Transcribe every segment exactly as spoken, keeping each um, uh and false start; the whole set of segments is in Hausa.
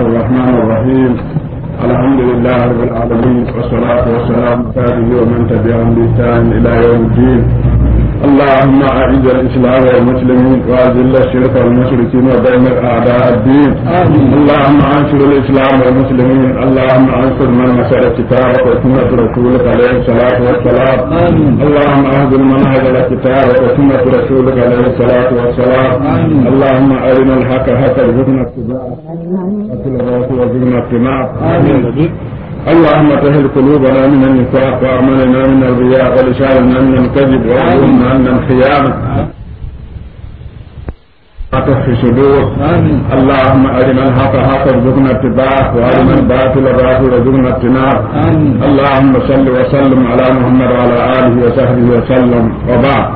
الرحمن الرحيم الحمد لله رب العالمين والصلاة والسلام على ومن تبعهم بإحسان إلى يوم الدين. اللهم أعز الإسلام والمسلمين وأذل الشرك والمشركين ودمر أعداء الدين. آمين. اللهم انصر الإسلام والمسلمين. اللهم انصر من نصر كتابك وسنة رسولك عليه الصلاة والسلام. آمين. اللهم اهدنا من هدى كتابك وسنة رسولك عليه الصلاة والسلام. آمين. اللهم أرنا الحق حتى ارزقنا اتباعه واتباعه وارزقنا اتباعه. آمين. اللهم طهر قلوبنا من النفاق واعملنا من الرياء ولساننا من الكذب وعلمنا من الخيانة في صدور. اللهم أرنا الحق حقا وارزقنا اتباعه وأرنا الباطل باطلا وارزقنا اجتنابه. اللهم صل وسلم على محمد وعلى آله وصحبه وسلم وبعد.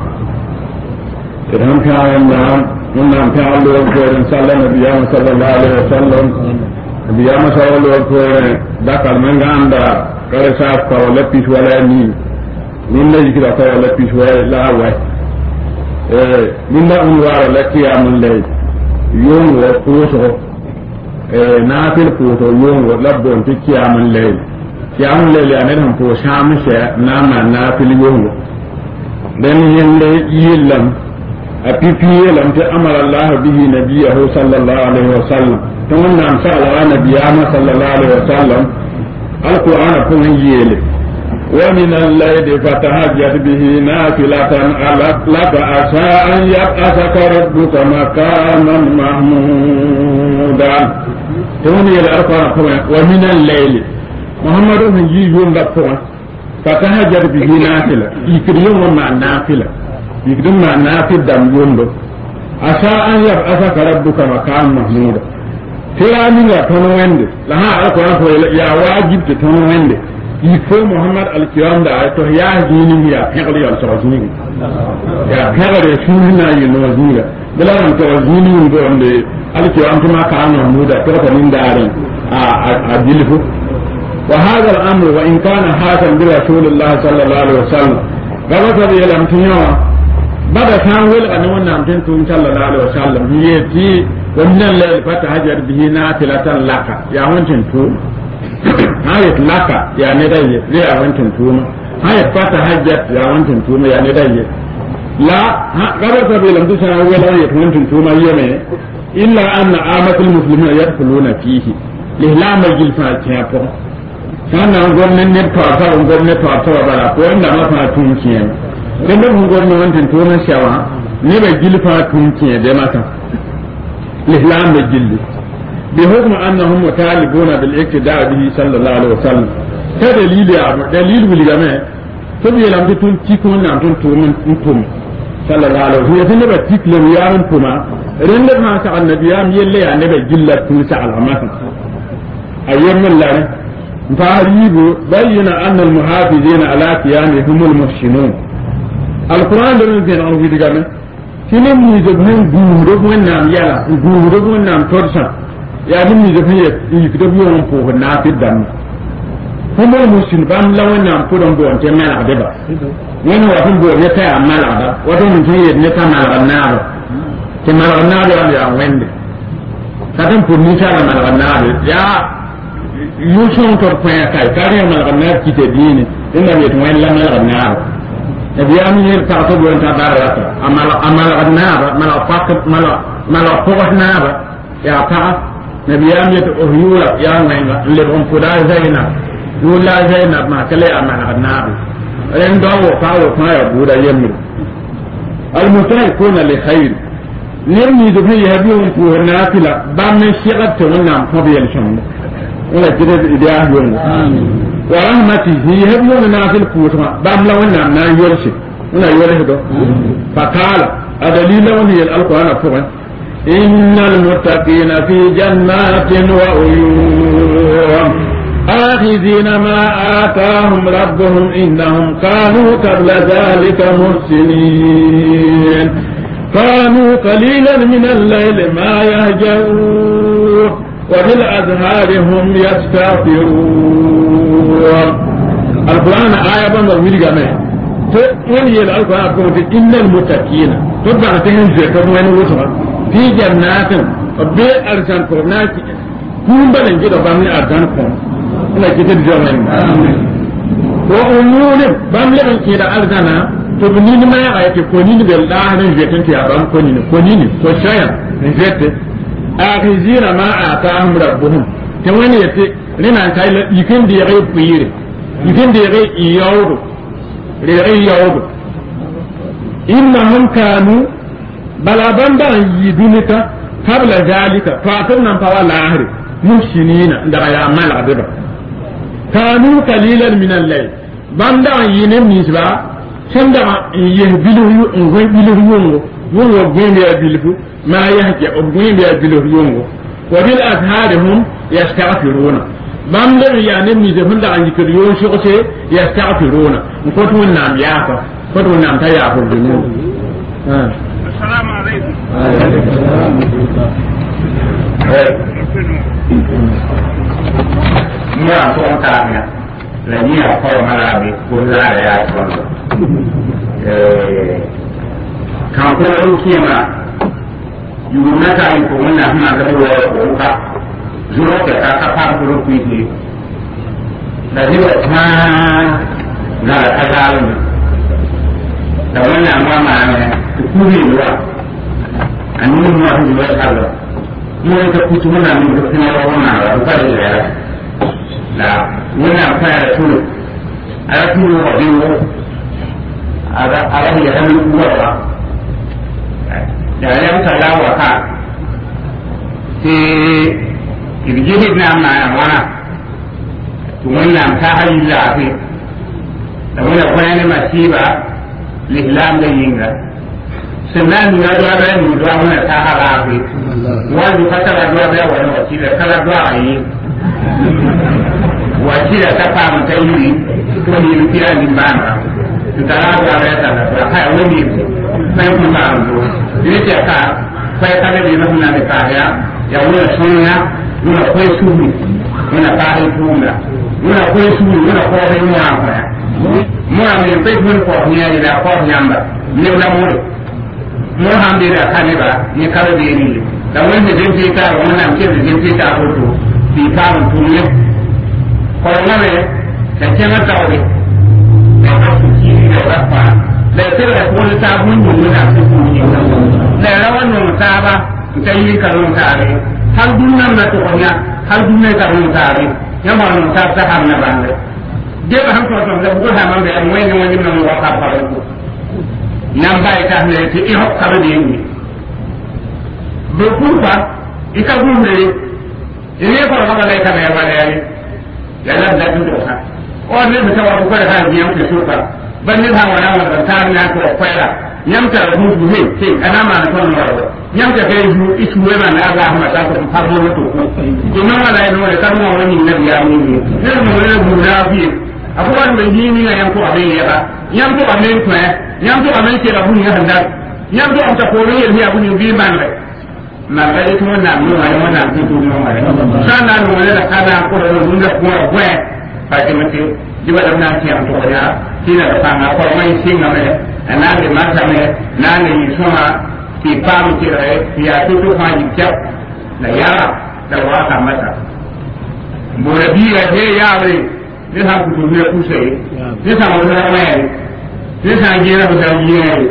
إذن كان النعم قلنا أن تعالوا وقال صلى النبي صلى الله عليه وسلم biyama sawalo ko dakal manganda kare sa ko la pis wala ni minna yikira ko la pis wala la wa eh minna un wara la qiyamul layl yongo ko so eh nafil ko to yongo labon ti qiyamul layl qiyamul layl ya nan ko sham she na ma nafil yongo dan yende yilam apipi lam ta amara Allah bihi nabiyahu sallallahu alaihi wasallam تمنى أن سأل نبينا صلى الله عليه وسلم القرآن كن يلي ومن الليل فتهجد به نافلة لك عسى أن يبعثك ربك مقاما محمودا. تمنى القرآن ومن الليل محمد بن يجون لكم فتهجد به نافلة يكريم مع نافلة يكريم مع نافلة دم يوندو عسى أن يبعثك ربك مقاما محمودا. Tirani la tono wende la ha alquran ko ya wajib te tono wende il faut Muhammad al-Kiram da to ya dini ya pegli al sawzuni ya pegli sunna yino zuga dala an to zuni ndo onde al-Kiram kuma ka anu muda to ko min dare a adilfu wa hadha al-amr wa in kana hasan bi rasulillah sallallahu alaihi wasallam gaba ta ya lam tunyawa bada kan wel an wannan tin tun sallallahu alaihi wasallam yeti ومن الليل فتهجر به نافلة لك يا وانتن توم هاي لك يا ندي يا وانتن توم هاي فتهجر يا وانتن توم يا ندي لا قرأت بلم تسنا ولا يكونتن توم يومه إلا أن عامة المسلمين يدخلون فيه لهلام الجلفة تيابو كان نقول من نتوافى ونقول نتوافى وبلا قوين لما فاتون كيان لما نقول نوانتن توم سوا نبا جلفة توم كيان دمتا الإسلام بالجلد بحكم أنهم مطالبون بالاقتداء به صلى الله عليه وسلم كدليل دليل بالجماعة تبي لم تكن تكون لم تكن تكون صلى الله عليه وسلم يتنى بتكل ويارن كما رند ما سأل النبي أم يلي يعني بجلة تنسى على ما أيام الله فاريب بين أن المحافظين على قيامه هم المحسنون القرآن لم يكن عنه في الجماعة kini mi de ben guuro ko nam yala guuro ko nam torsa ya ni mi de ben yi ko bi on ko na ti dam ko mo musin bam la wona ko don bo on te mala de ba ni wa ko bo ne ta mala da wa to mun yi ne ta mala na ba ke mala na ba ya wende ka tan pour ni ta mala na ba ya yu son tor ko ya kai ka ne mala na ki te dini ina ne to wala mala na بيام يرتعطب وانت بارك أمال أمال النار مال فاقد مال مال فوق النار يا تعب نبيام يتأهيولا يا نعم اللي هم فدا زينا يولا زينا ما كلي أمال النار لأن دعوة قالوا ما يبود يمر المتاع يكون لخير يرمي ذبي يبيهم فوق النافلة بام شغل تونام فبي الشمل ولا جدد إداه يوم ورحمته يهبون نافل فوتما بام لونا ما يرشد ولا يرشد فقال أدليل وني القرآن فوق إن المتقين في جنات وعيون آخذين ما آتاهم ربهم إنهم كانوا قبل ذلك محسنين كانوا قليلا من الليل ما يهجعون وبالأزهار هم يستغفرون القرآن آية بما ويل جماعة وين يل القرآن كم إن المتقين تبع تهنزل كم وين وصل في جنات بأرسل كرناك kun ba nan gida ba ni adan ko ina kita jawan wa umune bam le ban kida algana to ni ni mai ayati ko ni be la hanan jetin ya ban ko ni ko ni ko shaya ni jette akhizina ma atahum rabbuhum te wani yace rina kai la ikin da yare pire ikin da yare iyawdo yare iyawdo innahum kanu balaban da yidunita qabla zalika fa'atun nan fa wala ahri mushinina da ya mal adaba kanu qalilan min al-layl banda yinin misba sanda yehbilu ngoy bilu yongo yongo gende ya bilbu ma yahja ogende ya bilu yongo wa bil azharihum yastaghfiruna banda yanin mi zefun da anji kir yon shokote yastaghfiruna ko to nam ya ko ko to nam ta ya ko dinu assalamu alaykum ni a ko ta ne la ni a ko mala bi ko la ya ko eh kan ko ru kima yu na ta ko na ma ga ro ko ka zuro ka ka ka ko ru ki da ni wa ta na ka ga lu da wannan ma ma ne ku ni wa an ni ma hu wa ta lo mo ka ku tu na ni ko na ro na ra ka ri ya la wani amfani da tulu a ya tulu wa biyu a ga ya hannu uwarwa da ya mutu lawa ka sai kirgiri na ma ya wana to wannan ta hali lafi da wani kwaya ne masiba lihlam da yinga sannan nuna zuwa bayan nuna wani ta halafi wani fatara zuwa bayan wani wasila kala zuwa a yi wasila ta fama ta yi ko ni kira ni bana tutara ga ya ta da ha wani sai mun ba ro ni ce ka sai ka da ni na da kaya ya wani sunya wani kai su ni wani ka ai tuna wani kai su ni wani ko ai mu aka mu a mai bai mun ko ni ya da ko nyamba ni da mu mu han da ka ne ba ni ka da ni da wani da jin ta wannan ke da jin ta hoto fi ka mun tuni ko na me da ke na tawo da ka su ki da rafa da sai da ko ta mun mun da su ku ni da rawan mun ta ba ta yi karun tare har dunnan na to nya har dunnan karun tare ya ma mun ta ta har na bande de ba han ko to da ko ha man da wani wani mun wa ka fara ko nan bai ta ne ti i hokka da ni be kurba ika gumre ne ko ba da ka ne ba ne ya la da tu ha o ne ta wa ko da ha biyan ke surka ban ne ha wana wa ta na ko kwela nyam ta mu bu he sai ana ma na ton wa nyam ta kai ju isu we ma na Allah ma ta ko fa mo to ko to na wala ne wala ta mo wani nabi ya mu ne ne mo ne bu na bi abuwan da yi ni yan ko abin ya ba yan ko amen ko yan ko amen ke da bu ya handa yan ko amta ko ne ya bu ni bi man le ma ba ita wannan mu wani wannan ku ku mu wani sana no wala da kana ko da mun da ko ko ba ke mace jiba da na ki an to ya kina da fama ko mai singa me ana da mata me na ne yi soma ki pam ki re ya to to ha yi kyau da yara da waka mata mu da biya he ya bre ne ha ku ne ku sai ne sa mu da mai ne sa ji na da ji ne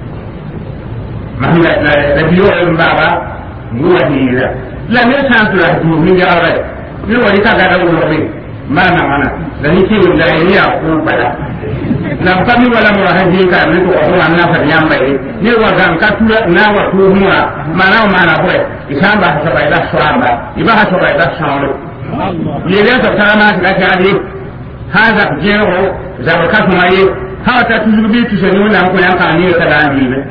mahalla da biyo en baba muwahira la ne santu la du mi ya ra ni wani ka ga da wuri mana mana da ni ki da ya ko bala na kami wala mu haji ka ni ko ko an na fa yamba e ni wa ga ka tura na wa tu mu mana mana ko isamba ha ba da swamba iba ha ba da swamba ni le ta sana ga ga ni hada jero za ka kuma yi ha ta tu bi tu se ni na ko yan ka ni ka da ni ne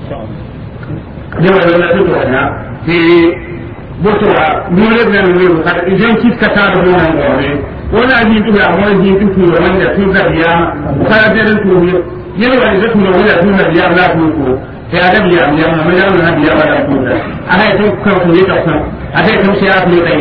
ni wa la tu to na ti botowa nure ben nure kada idan kiska ta da wannan gore wala ji tu ya mo ji tu tu wanda tu da ya kada da tu ne yana wani da tu ne wanda tu da ya la ku ko ya da ya ya ma ya na ya ba da tu da ana to ko ku ne ta san ada tu sai ya ne da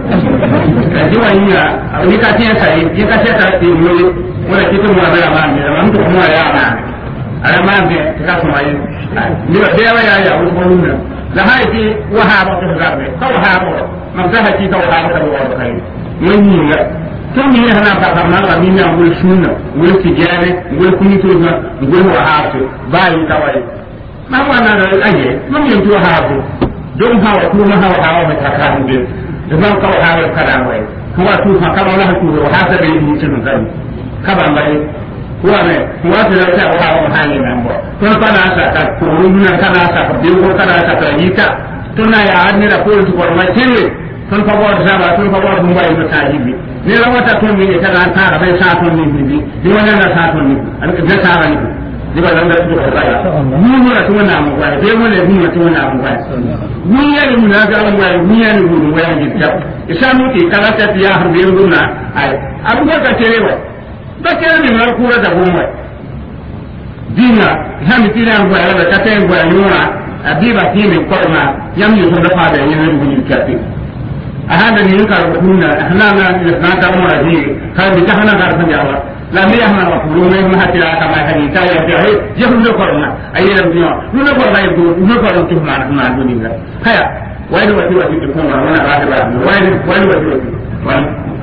ya ji wani ya ni ka tiya sai ni ka ta ta ti ne wala kitu mu da ma ne ma tu mu ya ma ana ma ne ka so mai ni da ya ya ya ko mun da هاي في وهابة الغرب أو هابة man ka hakika wa haka wa kai mun yi ga to mi ne hana ka na la mi na wul sunna wul tijane wul kunito na wul wa hafi bayi tawai ma wana da aje mun yi to hafi don hawa kuma hawa hawa mai tsakanin din da ban ka hawa kada wai kuma tu fa ka wala ku wa hasa bai yi tun zai ka ban bai kuwa ne kuwa ta ta wa hawa hali nan ba to kana sa ka ko mun kana sa ka bi ko kana sa ka yi ka to na ya an ne da ko tu ko ma tele ton fa bo da ba ton fa bo mun bai ta tajibi ne la wata ton ne ta ran ta bai sa ton ne bi di wannan na sa ton ne an ka sa ran ne di ba nan da su ka ya mun mu na tun na mu bai dai mun ne mun na tun na mu bai mun ya ni mun ga mun bai mun ya ni mun bai ni ta isa mu ti kala ta ya har bi mun na ai abu ka tere wa ba ke ni na ku da mun bai dina ha mi ti na bai da ta ta bai yura abiba ti mi ko na yam ni sun da fa da yin mun ni ta ti ahanda ni ka kunna ahna na na ta mu raji ka bi ta hana ga san yawa la mi ahna wa kulu mai ma hatira kama hadi ta ya ta he je hun do korna ayyam biyo nu do korna yi du nu ko do ma na do ni ga haya wai do wati wati ko ma na ra ba wai wai wati wati wai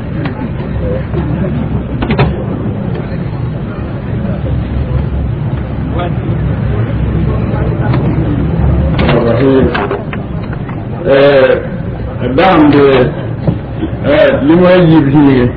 eh dam de eh limo yibi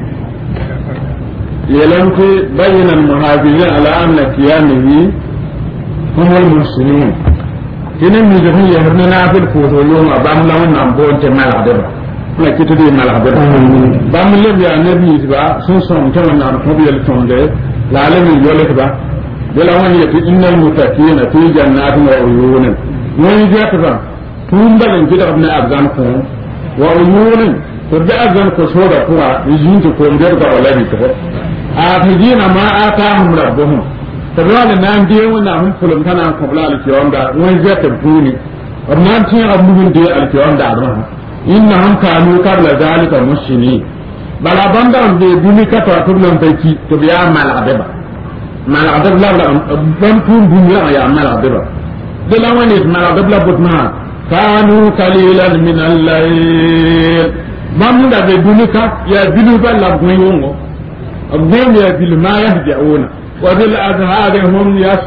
يلمك بين المهاجرين على أن كيانه هم المسلمين كنا نجحون يهرنا في الكوثولون أبام لهم نمبون تمال عدبا لا كتدي مال عدبا بام لهم يا نبي إتبا سنسون كما نعرفه بيالتون دي لعلم يولك با بلوان يتي إن المتكين في جنات وعيون ويجاتبا تنبلن كده ابن أبزانكم وعيون تبدأ أبزانكم سورة قوة يجين تكون درجة ولا بيتبا آتينا ما آتاهم ربهم تبغى نام دي ونا هم فلم كنا قبل الكيوم دا ويزات بوني ونام تين أبوهم دي الكيوم دا رها إنهم كانوا قبل ذلك مسلمين بلا بندم دي بني كتر كلهم بيكي تبيا مال عدبا مال عدبا لا لا بنتون بنيا يا مال عدبا دلا وين مال عدبا بتنا كانوا قليلا من الليل بام دا بني كات يا بني بلا بنيونgo الظلم يأكل ما يهجعون وبالأذهاب هم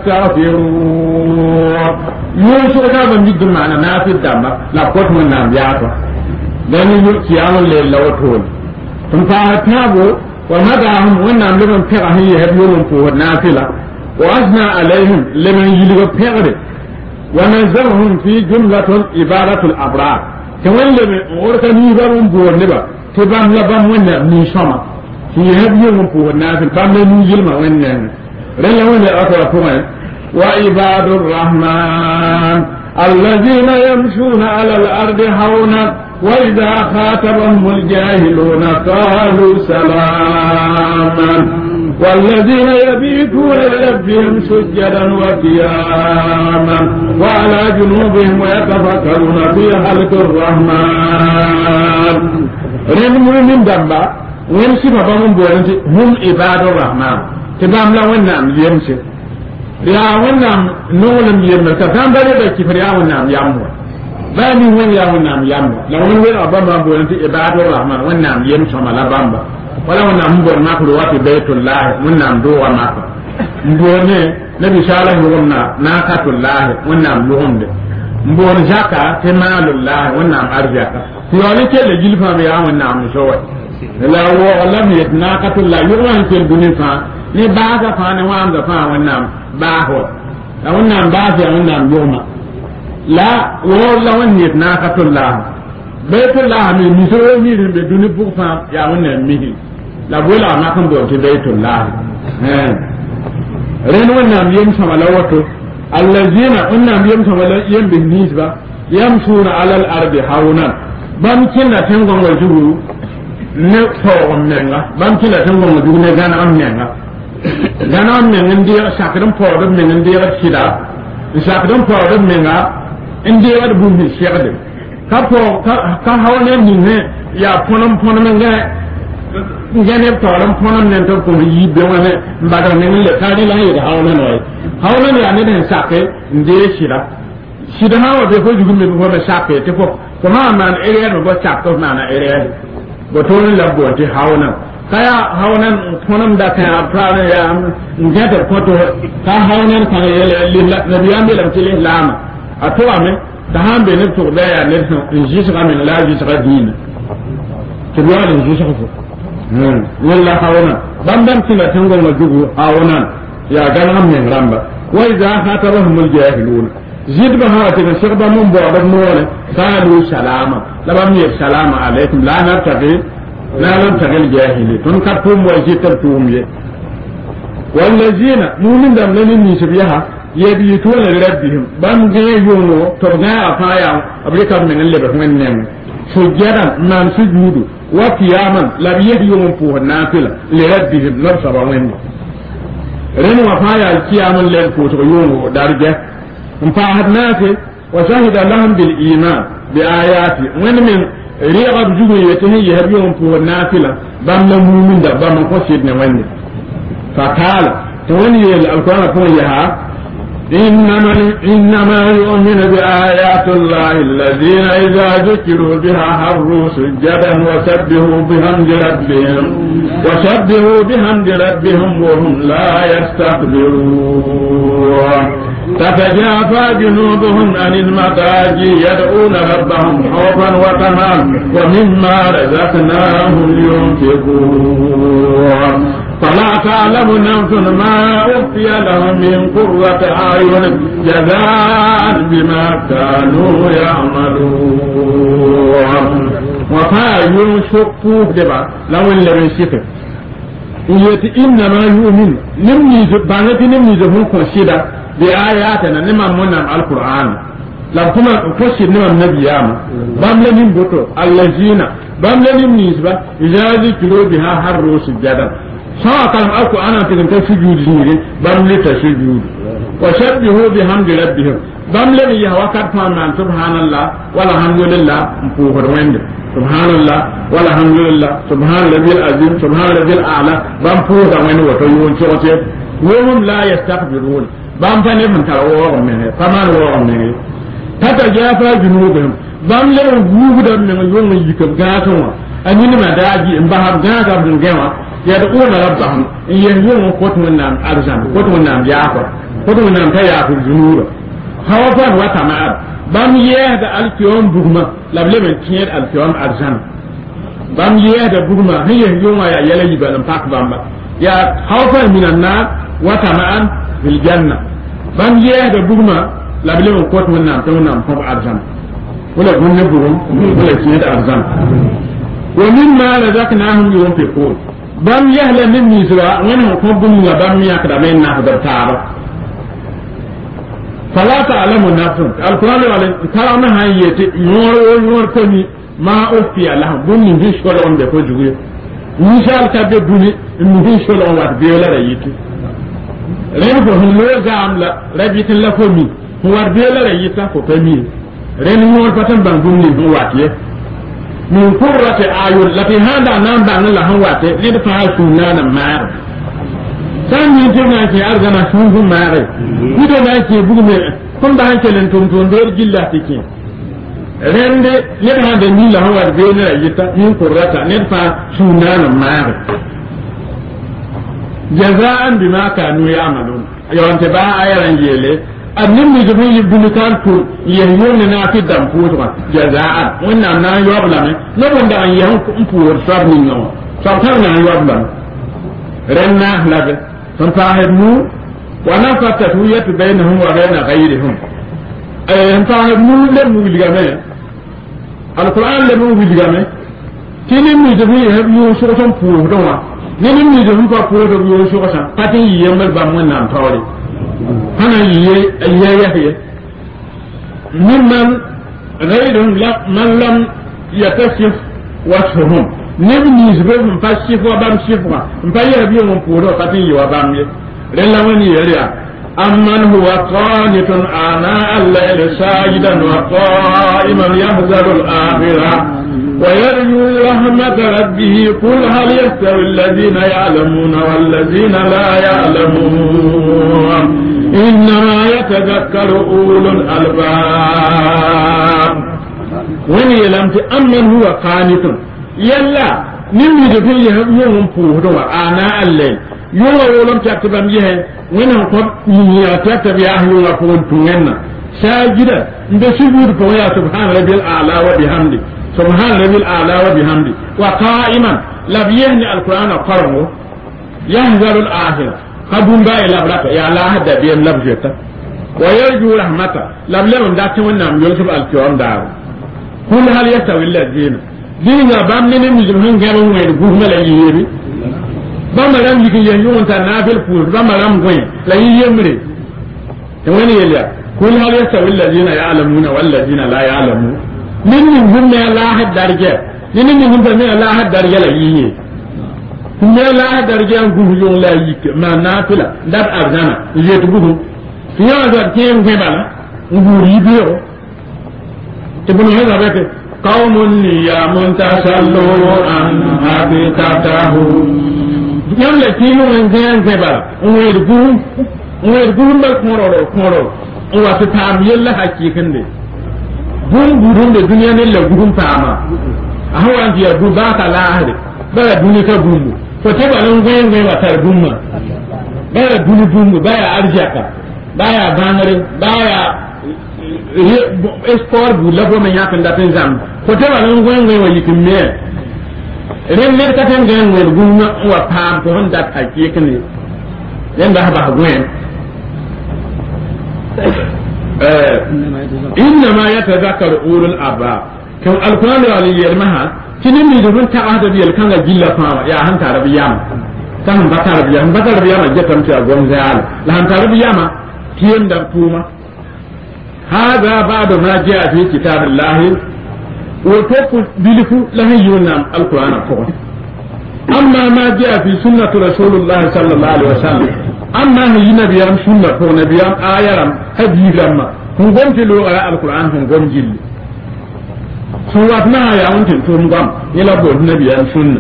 يستغفرون يوسف هذا من معنا ما في الدم لا قوت من نام يعطى لأن يأتيان الليل لو طول ثم فأتابوا ومدعهم ونعم لمن فقه يهبون فوه النافلة وأثنى عليهم لمن يلغى فقه ونزلهم في جملة إبارة الأبرار كمان لمن أوركني يبارون بور نبا تبام لبام ونعم من شما في هذه المفهوم الناس الباب نجيل ما وين رلا وين أقرأ وعباد الرحمن الذين يمشون على الأرض هونا وإذا خاطبهم الجاهلون قالوا سلاما والذين يبيتون لربهم سجدا وقياما وعلى جنوبهم ويتفكرون في خلق الرحمن رمم من دبا وين سيما بامون بورنتي هم عباد الرحمن تبام لا ونام يمشي يا ونام نولم يمل كان بره بكي فريا ونام يامو بامي وين يا ونام يامو لا وين وين ابام بورنتي عباد الرحمن ونام يمشي مالا بامبا ولا ونام بور ما كل وقت بيت الله ونام دو وما mbone nabi sallallahu alaihi wasallam naqatullah ونام لهم mbon zaka temalullah ونام arjaka yoni ke le jilfa be ya ونام shawai la wo lam yatnaqatu la yuran fil dunya ni baaga fa ne wanga fa wannan baaho la wannan baaga wannan yoma la wo la wannan yatnaqatu la baytullah mi mi so ni be dunya bu fa ya wannan mihi la bola ma kan do te baytullah eh ren wannan yem sama la wato allazina wannan yem sama la yem bin nisba yamshuna ala al ardi hauna bam kinna tangon wajuhu ne fawon menga bam kila tango mo dugne gana am menga gana am menga ndiya sakram fawon menga ndiya sida sakram fawon menga ndiya bu mi sherde ka po ka hawne ni ne ya ponom ponom menga ngene fawon ponom ne to ko yi be wane mbada ne le tani la yi hawne no hawne ya ne den sakke ndiya sida sida hawo de ko jugume ko be sakke te fo ko ha man ere no go chap to na na ere go to la bo ti hauna kaya haunan tonam da kaya prana ya ngata foto ka haunan kan lillah nabiyan bilam tilin lama atwa me da hambe ne to da ya ne ji su kamin la ji su din to biya ne ji su ko hmm walla hauna bambam tina tango ma dugu hauna ya gan am ne ramba wa idha khatabahum aljahilun zid ba ha ta shirba mun bo da nore qalu salama labam ya salama alaikum la nartabi لا لم تغل جاهلي تنكتم وجيتم يه والذين مؤمن دم لن يسبيها يبيتون لربهم بام جيونو ترجع افايا ابريكا من اللي بفمن نم سجدا من سجود وقياما لا يديون فوه نافلة لربهم نرسل وين رن وفايا القيام اللي فوت يونو درجة مفاهد نافي وشهد لهم بالإيمان بآياتي وين من ريغب جوجو يتهي يهبيهم فوه نافلة بام لمؤمن دا بام قصيد نوين فقال توني القرآن فويها إنما إنما يؤمن بآيات الله الذين إذا ذكروا بها خروا سجدا وسبحوا بحمد ربهم وسبحوا بحمد ربهم وهم لا يستكبرون تتجافى جنوبهم عن المضاجع يدعون ربهم خوفا وطمعا ومما رزقناهم ينفقون فلا تعلم نفس ما أخفي لهم من قرة أعين جزاء بما كانوا يعملون وفاعل شقوق دبا لو اللي بيشفر يتي إنما يؤمن نمني زبانتي نمني زبون كنشيدا بآياتنا نما منا القرآن لو كما فشل نما النبي ياما بام لنم بطو الذين بام لنم نيسبا إذا ذكروا بها حروا سجدا سواء كان أكو أنا تلك سجود زيري بام لتسجود وشبهوا بحمد ربهم بام لن يهوكت فامان سبحان الله والحمد لله مفوهر وين سبحان الله والحمد لله سبحان الذي العظيم سبحان الذي الأعلى بام فوهر وين وتيون شوتي وهم لا يستكبرون بام فني من تروهم منه فمان وهم منه تتجافى جنوبهم بام لن يوجد من يوم يجيكم قاتوا أني ما داجي إنبهر قاتوا من جوا يدعون ربهم إن يهيون قطم النام أرزان قطم النام يعقر قطم النام تيعقر جنوب خوفا وطمعا بام يهد الكيوم بغما لبلمن تيد الكيوم أرزان بام يهد بغما هي يوم يا يلي بلن فاق بامبا يا خوفا من النار وطمعا في الجنة بام يهد بغما لبلمن قطم النام تيونام فوق أرزان ولا بغم بغم ولا تيد أرزان ومما رزقناهم ينفقون bam yahla min misra wani ko bunga bam yakda men na da tara fala ta'lamu nafsun alquran wala tarama hayete yoro yoro ko ni ma ufi ala bunni bi shol on be ko juwe misal ka be duni ni shol on wat be la rayiti ren ko hulo gamla rabitin la ko mi war be la rayita ko pami ren mo patan ban bunni do watiye من قرة أعين لكن هذا نام بعنا لهم وقت لدفع سنانا مار كان يجينا في أرضنا شنو مار إذا ما يجي بقوم كم بعد كلن توم توم دير جلا تكين رند لدفع دنيا لهم وقت بينا يتا من قرة لدفع سنانا مار جزاء بما كانوا يعملون يوم تبع أيران جيله annin mi zubi ibn kantu yahyun na fi dam fuwa jazaa wannan na yobla me no wanda an yahu ku fuwa sabni no sabtan na yobla renna labe san fahimu wa nafata tuyat bainahum wa bain ghayrihim ay an fahimu le mu ligame alquran le mu ligame kini mi zubi yahu so son fuwa do wa ni mi zubi ko fuwa do yo so ka patin yemal ba mun nan tawri أنا يي يي ممن غير من لم يكشف وجههم نبني زبهم فاشف وبام شفوا مبايا بيوم بورو كاتي وبام رلا وني يريا أمن هو قانت آناء الليل ساجدا وقائما يحذر الآخرة ويرجو رحمة ربه قل هل يستوي الذين يعلمون والذين لا يعلمون إنما يتذكر أولو الألباب wani yelamti amman huwa qanitun yalla nimmi de fi yum pu do ana alle yuma wolom takbam yehe wani ko ni ya takbi ahlu wa ko tunenna sajida mbe sujudu ko ya subhana rabbil a'la wa bihamdi subhana rabbil a'la wa bihamdi wa qa'iman la biyahni alqur'ana qarru yahzaru al-akhirah qabun ba ila braka ya la hada bi labjata wa yarju rahmata lam lam da tan wannan yusuf al-kiram da kun hal yastawi alladhina dinga bam ne mi jum ngam ngai du guma la yiri bam ram yiki yen yon ta nafil fu bam ram goy la yiyemre to wani yalla kun hal yastawi alladhina ya'lamuna wal ladina la ya'lamun min min hum ne la hadarja min min hum ne la hadarja la yiyi ne la hadarja guhu yon la yiki ma nafila dar arzana yetu guhu fiya da ken gbala nguri biyo te bunu hada bete qaumun yamun tasallu an habitatahu yam le tinu ngen gbala nguri guhu nguri guhu mal koro koro o wa ta tam yalla hakikin de gun gurun de duniya ne la gurun tama ahwan dia bu ba ta lahade ba duniya ka gumu to te ba nan ngen ngen wa tar gumma ba duniya gumu ba ya arjaka baya bangare baya sport bu labo men yakan da tan zam ko te wala ngoy ngoy wa yikin me ren ne ka tan ngen ngoy gunna wa pam ko hon dat hakike ne yen da ba goyen eh inna ma yatazakkaru ulul aba kan alquran wa yalmaha kinin mi dubun ta'ada bil kan ga gilla fa ya han tarabiyam kan ba tarabiyam ba tarabiyam jetam ta gonzal la han tarabiyam كيم دكتوما هذا بعد ما جاء في كتاب الله وتوقف بلفو له يونام القرآن فوق أما ما جاء في سنة رسول الله صلى الله عليه وسلم أما هي نبيان سنة فوق نبيان آيام حديث لما هم قم تلو القرآن هم قم جل سواتنا يا أنتم هم قم يلبون نبيان سنة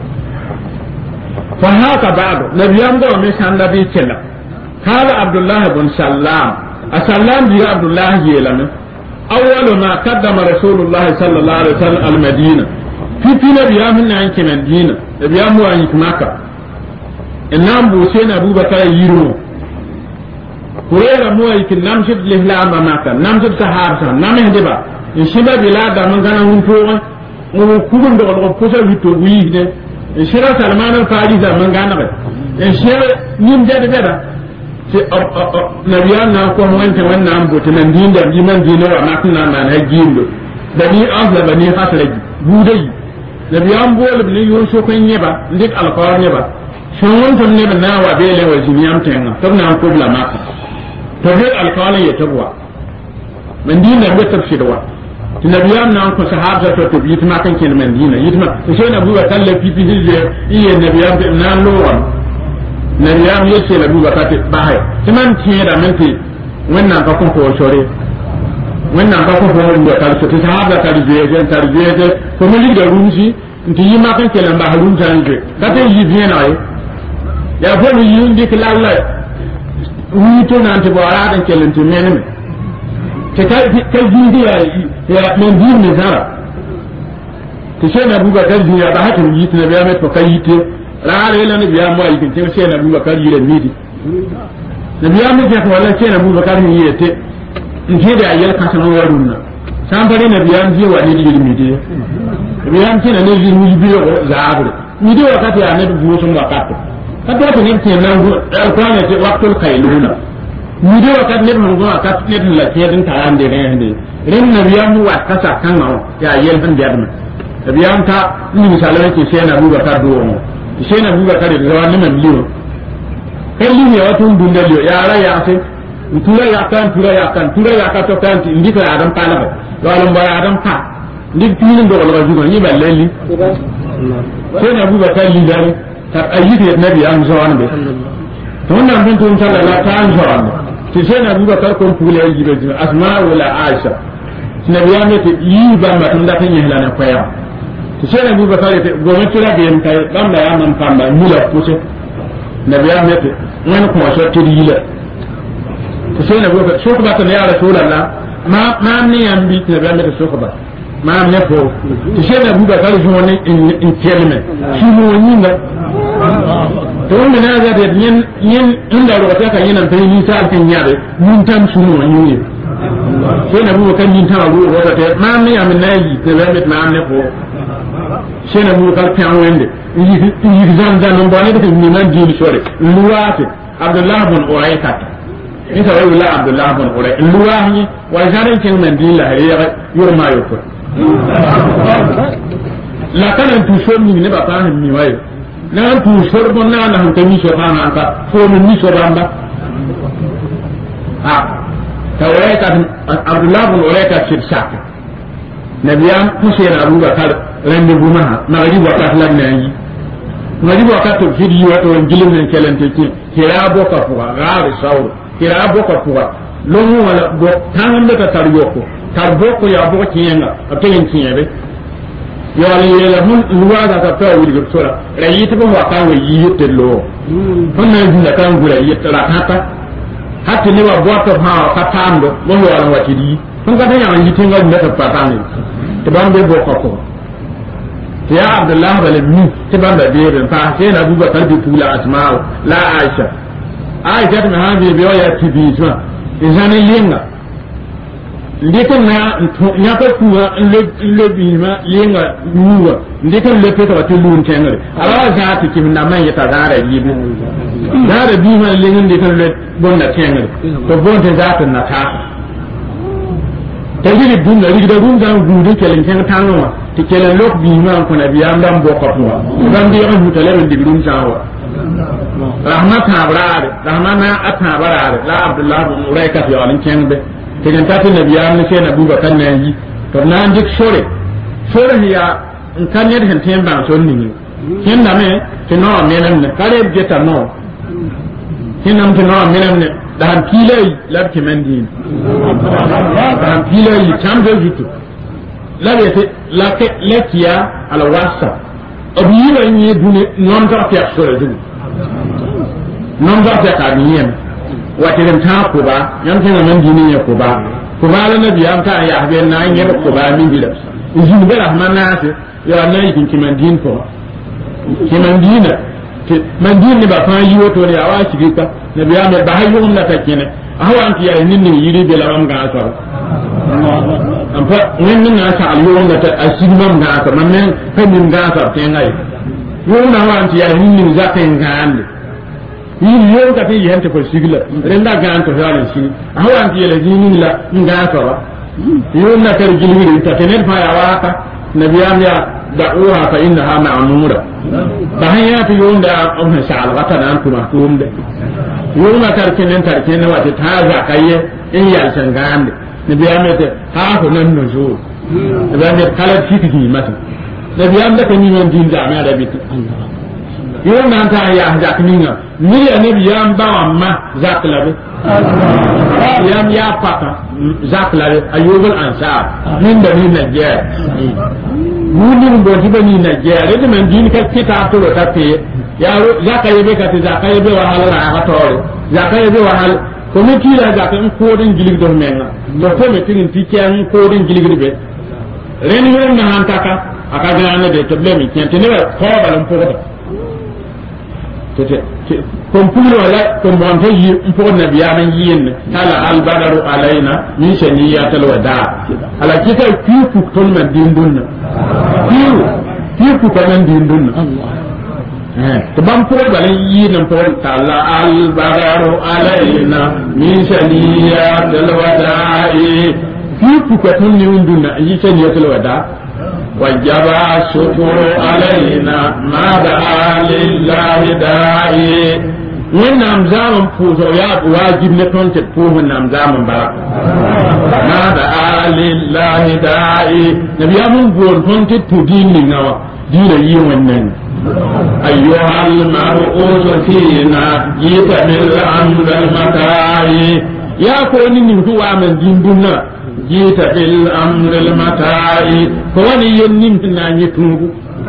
فهذا بعد نبيان قم يسان نبي كلا قال عبد الله بن سلام السلام دي عبد الله يلم أول ما قدم رسول الله صلى الله عليه وسلم المدينة في في نبيا من عند المدينة نبيا مو عند مكة النام بوسين أبو بكر يرو كوريرا مو عند نمشد لهلا مكة نمشد سحابة نم هدبا إن شبه بلاد من كان هنفوع وكوبن دول وكوسا بتوعيه إن شبه سلمان الفارس من كان إن شبه نيم جد جدا nabiyan na ko wanta wannan bote nan din da jiman dino wa makna na na gindo da ni azla bani hasraji budai nabiyan bol bin yun so kan yeba ndik alqawar yeba shon wanta ne na wa bele wa jiniyam tenga to na ko bla maka to he alqawar ya tabwa man din da ga tafsirwa nabiyan na ko sahaba to to yitma kan ken man dina yitma to sai na buga tallafi fi hije iye nabiyan na lowan nabiyan yace la buga kate bahay timan tiira menti wannan ka ko ko sore wannan ka ko ko ndo kal so sahaba kal jeje tar jeje ko mo liga rumsi nti yima kan kelan ba halun tanje kate yi bien ay ya fo ni yundi kala la wi to nan te boara dan kelan to meneme te ka ka jindi ya ya men din ne zara te sai na buga kal dunya ba hakin yi tne be me to kayite raale la ne biya mo ay kin te sai na buga kal yire midi nabiya mu ke wala ce na Abubakar ni yete in ke da ayyar ka sanan warun nan san bare nabiya ji wa ne digiri mi de nabiya ce na ne ji mu biyo zaabu mi de wakati ya ne bu sun wakati ka to ne ke nan go alquran ce waqtul qailuna mi de wakati ne mun go wakati ne la ke din ta ande ne ne ren nabiya mu wa kasa kan ma ya ayyar han da adama nabiya ta ni misalan ke sai na Abubakar do mo sai na Abubakar da wani man liyo kelli ne wato dundalio ya ra ya se tura ya kan tura ya kan tura ya ka to kan ndi ko adam pala ba wala mba adam pa ndi tinin do wala jugo ni baleli sai na buba kan lidare ta ayyite nabi an zawan be to wannan bin to insha Allah ta an zawan ti sai na buba kar kon pule yi be asma wala aisha nabi ya ne yi ba ma tun da tan yihla na koya ti sai na buba kar go me tura be en kai bam da ya man pamba mula ko se nabiya mete wani kuma so tidila to sai nabi so ko bata ya rasulullah ma ma ni ambi nabiya mete so ko ba maam ne ko ti shen abu bakar shi wani in kelme shi mo yin da to wanda na ga da yin yin inda rubuta kan yin amfani ni sa kan yare mun tan su mo yin shen abu bakar yin ta ruwa wata ta maam ne amin nayi te ba mit maam ne ko shen abu bakar kan wende yi yi zan zan non ba ne da ni nan jini sore luwate abdullah bin uraykat ni sa wala abdullah bin uraykat luwahi wa jarin kin mandila ya yurma yoko la kana tu so mi ne ba ta mi wayo na tu so bon na na han mi so ba na ka fo mi so ba ha tawayka abdullah bin uraykat shirsak nabiyam kusira abu bakar rende buma na ri wakat lan nayi ngadi wakat to fidi wato ngilim nen kelente ki kira boka fuwa gaari sawro kira boka fuwa longu wala bo tangande ka tar yoko tar boko ya boko tiyenga aten tiyebe yo ali yela mun luwa da ka taw wuri gurtora rayita bo waka we yite lo honna jinda kan gura yite la tata hatta ni wa boto ha ka tando bo wala watidi kun ka tanya yite ngal ndata patani to bambe boko ko ya abdullah balimi te bamba bebe fa sai na buba tarbi tula asma'u la aisha aisha ta hadi biyo ya tibi to izani linga ndikon na nya ko kuwa le le bima linga nuwa ndikon le peto wa tulun tengare ala za ta kim na man yata dara yibi dara bima linga ndikon le bonna tengare to bonte za ta na ta tajiri bunna rigida runga gudu kelen ken tanwa ti kelen lok bima ko na biya ndam bokko tuwa ndam bi on mutale ndi dum sawa rahmat abrare rahmana atabrare la abdullah bin urayka fi alin kenbe tegen tati nabiya ne sai nabu bakan nan yi to na dik sore sore ya in kan yar hen temba so ni ken na me ke no menem ne kare geta no ken nam ke no menem ne dan kilai lab ke mendin dan kilai chambe jitu labete lake lekia ala wasa obiwa ni dune non ta fi sore du non ta ta ka niyem watirin ta ko ba yan tin nan dini ya ko ba ko ba la nabi an ka ya habe na yin ko ba min bila izin da rahman nas ya na yin kiman din ko kiman dina ke man din ne ba fa yi wato ne awa shi ka nabi ya me ba hayu na ta kene awa an ya nin ni yiri bela ram ga asar ampa nin nin na ta alyo na ta asigmam ga asar man ne kan nin ga asar te ngai yo na wa an ya nin ni za ta ngande yi yo ka te yente ko sigla renda ganto halan shi awan ti ele jinin la ngato ba yo na tar gilwi ta tenet fa ya waka nabiyam ya da'uha fa innaha ma'mura fa hayatu yo nda on sa'al wata nan kuma tumde yo na tar kenen tar kenen wata ta za kaye in ya san gande nabiyam te ha ko nan no zo nabiyam kala fitiki mata nabiyam da kan yin din da ma da bitu yo nan ta ya jakninga ni anabi yam bawa ma zaklabe yam ya papa zaklabe ayubul ansar min da ni najjar mudin bo tiba ni najjar de men din ka kita to ta pe ya zakaye be ka ta zakaye be wa halala ha tore zakaye be wa hal ko mi tira zakaye ko den gilig do menna do ko me tin tikian ko den gilig be ren ren na hantaka aka gana de problemi kente ne ko balam ko da tete kompulo wala ko monte yi ko nabiya man yin kala al badaru alaina min shaniyatul wada ala kita kifu ton man dindun kifu kifu ton man dindun eh to bam ko bala yi nan ko kala al badaru alaina min shaniyatul wada kifu ko ton ni unduna yi shaniyatul wada وجب الشكر علينا ما دعا لله داعي من نمزام فوزو يا واجب نكون تفوه نمزام با ما دعا لله داعي نبي امون بون كنت تدين لنا دين يومن ايها المرؤوس فينا جيت من الامر المتاعي يا كوني نمتو من دين دنا jita bil amr al mata'i ko wani yennin na ni tungu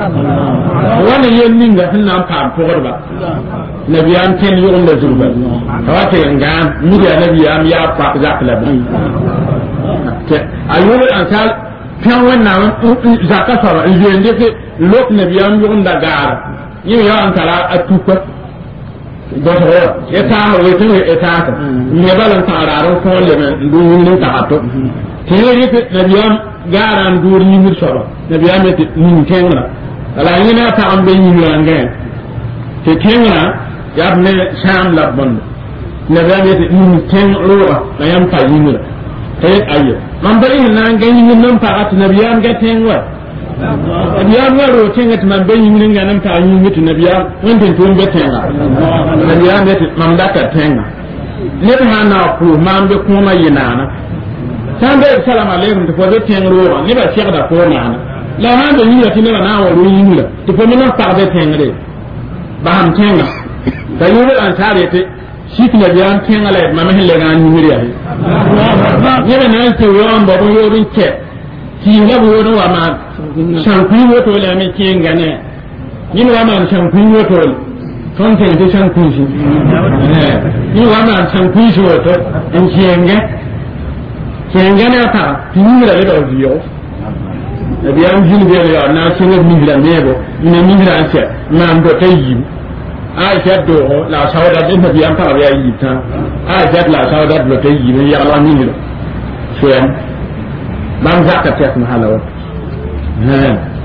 wani yennin ga hinna pam pogorba nabiyam ken yo onda zurba tawate ngam muri nabiyam ya pa zakla ba te ayul ansal pian wannan zakka sara yende ke lok nabiyam yunda gar yi ya an kala atuka doto eta wetu eta ka ne balan tararo ko le ndu ni ta ato tiri ke nabiyam garan dur ni mir sara nabiyam te ni kengra ala ni na ta ambe ni nganga te kengra ya ne sham la bon nabiyam te ni kengra na yam ta ni mir te ayo man bari na ngani ni nan ta at nabiyam ga tenwa nabiyam ga ro tenga man be ni ngana ta ni mitu nabiyam wanda to be tenga nabiyam te man da ta tenga ne ta na ku man be kuma yinana tambe salam alaikum to fodo tengro ni ba shekda ko nana la han de yira tinna na wa ru yira to fo mena ta be tengre ba ham tenga da yura an tare te shi kina biyan tenga la ma me le gan yiri ya ni be nan te yo an ba bo yo rin ke ki la bo no wa ma shankui wo to la me kenga ne ni wa ma shankui wo to ton te de shankui shi ni wa ma shankui shi wo to en kenga kengana ta tinira le do dio e biam jini be ya na singa mingira nebo ina mingira anse na ndo tayi ai jaddo la sawda de nabi am ta ya yi ta ai jad la sawda do tayi ne ya la mingira shen bam zakka tek mahala wa ha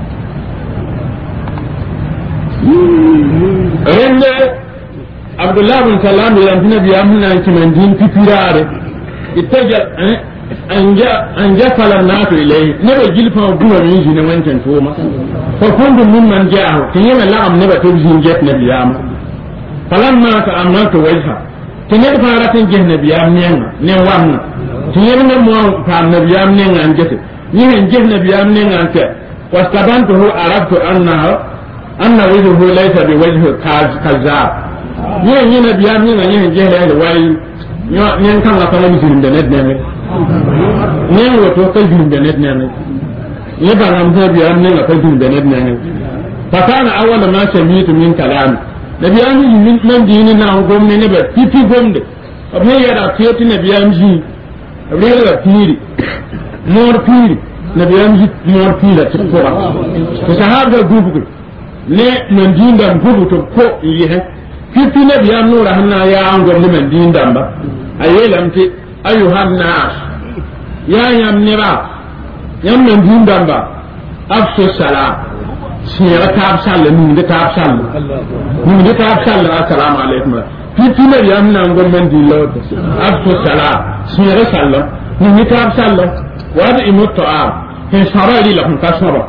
rende abdullah bin salam ya nabi am na kimandin pipirare itaja anja anja fala nato ilay ne ba gilfa buwa min jina wancan to ma fa kundu min man ja'ahu kinyama la'am ne ba to jin jet nabiyama falamma ta'amaltu wajha kinyama faratin jin nabiyam ne ne wanna kinyama mo fa nabiyam ne an jete ni hen jin nabiyam ne an ta wastabantuhu arabtu annahu anna wajhuhu laysa bi wajhi kazzab ni hen nabiyam ne ne hen jin da wai ni kan la fala min da net ne ne wato kai bin da net ne ne ba ran da biya ne ga kai bin da net ne fa kana awwala ma shamitu min kalam nabi an yi min man dini na gomne ne ba titi gomde abne ya da tiyoti nabi an ji abne ya da tiri nor tiri nabi an ji nor tiri ta kora to sahaba gubu ne man dinda gubu to ko yi he titi nabi an nura hanna ya an gomne man dinda ba ayelamti ayuhan nas ya yam nira yam men dindamba afsu salam sira tab sallam ni de tab sallam ni de tab sallam assalamu alaykum fitina yam nan gon men di lord afsu salam sira sallam ni de tab sallam wa da imutto am fi sarali lahum kasara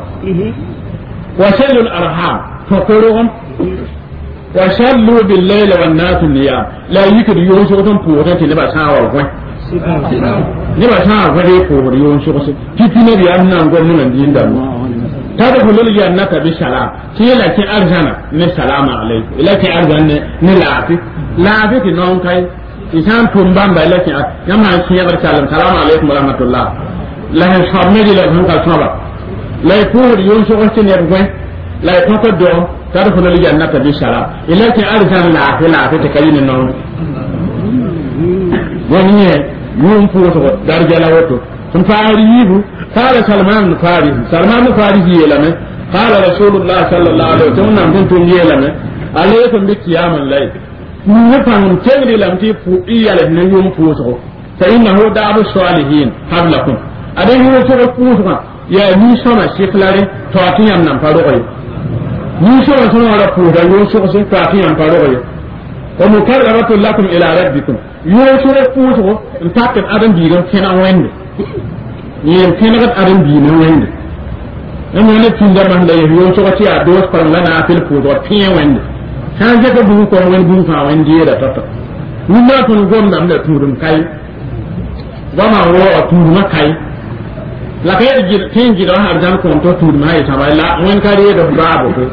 wa sallu al arham faquluhum wa sallu bil layli wan nas niyam la yikru yusufun puwa ti ne ba sawa ko ne ba ta ga dai ko riyon shi ko fitina bi an nan gon nan din da ta da kullu ya annaka bi salam ti la ki arzana ne salama alaikum ila ki arzana ne laafi laafi ki non kai isan tum bamba ila ki yamma ki ya salam salamu alaikum wa rahmatullah la han shamne di la han ka saba la ko riyon shi ko ti ne ko la ko ko do ta da kullu ya annaka bi salam ila ki arzana laafi laafi ta kai ne non wani ne yun futo darjala wato sun fari yibu qala salman farisi salman farisi yelame qala rasulullah sallallahu alaihi wasallam kun tun yelame alaykum bi qiyamul layl ni fan tegri lamti fu iyale ne yun futo fa innahu da'u salihin hablakum ade yun futo futo ya ni sona shiklare to atiyam nan faro koy ni sona sona wala futo yun futo to atiyam faro koy wa mukarramatu lakum ila rabbikum yosure futo intakit adam biiram kena wende yem kena gat adam biiram wende amo ne tinda man da yo so ti a dos par lana fil futo tie wende kan je ko bu ko wen bu fa wende da tata ni ma tun gom nam da turum kai gama wo a turum kai la kay ji tin ji da har jan ko to turum ay ta wala wen kare da babo ko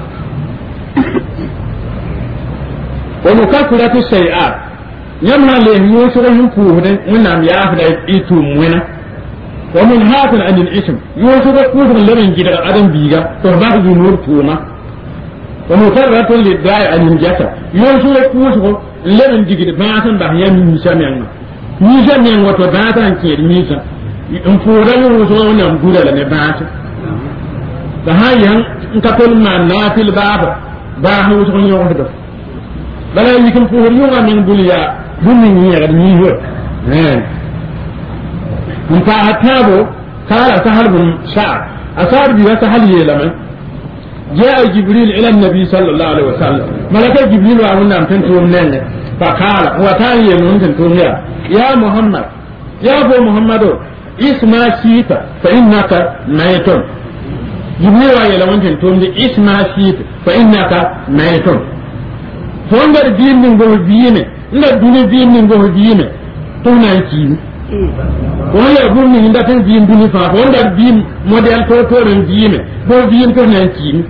wa mukaffiratu sayiat yamma le yo so ko hu ne wannan ya fa da itu muena wa min hakan an al-ism yo so ko ko da lamin gida adam biga to ba ku nur tuma wa mukarratu lid-da'i an al-jata yo so ko ko lamin digida ba san ba ya mi samiyan ni samiyan wato ba tan ke ni sa in fura yo so wannan gura la ne ba ta da hayan in ka tol ma na fil baba ba hu so yo do bala yikin fura yo ga min buliya bunni ni ya ni ho eh mun fa hatabo kala sahal bin sa'ad asar bi sahal yelama جاء جبريل إلى النبي صلى الله عليه وسلم ملك جبريل وعمنا تنتم ننه فقال وتاني يمون تنتم يا محمد يا أبو محمد اسمع شيء فإنك ميت جبريل وعلى من تنتم اسمع شيء فإنك ميت فوندر دين من بوه دينه لا دين دين من بوه دينه تونا كيم wala gum ni ndata din duni fa wanda din model to to ren dine bo din to nan ki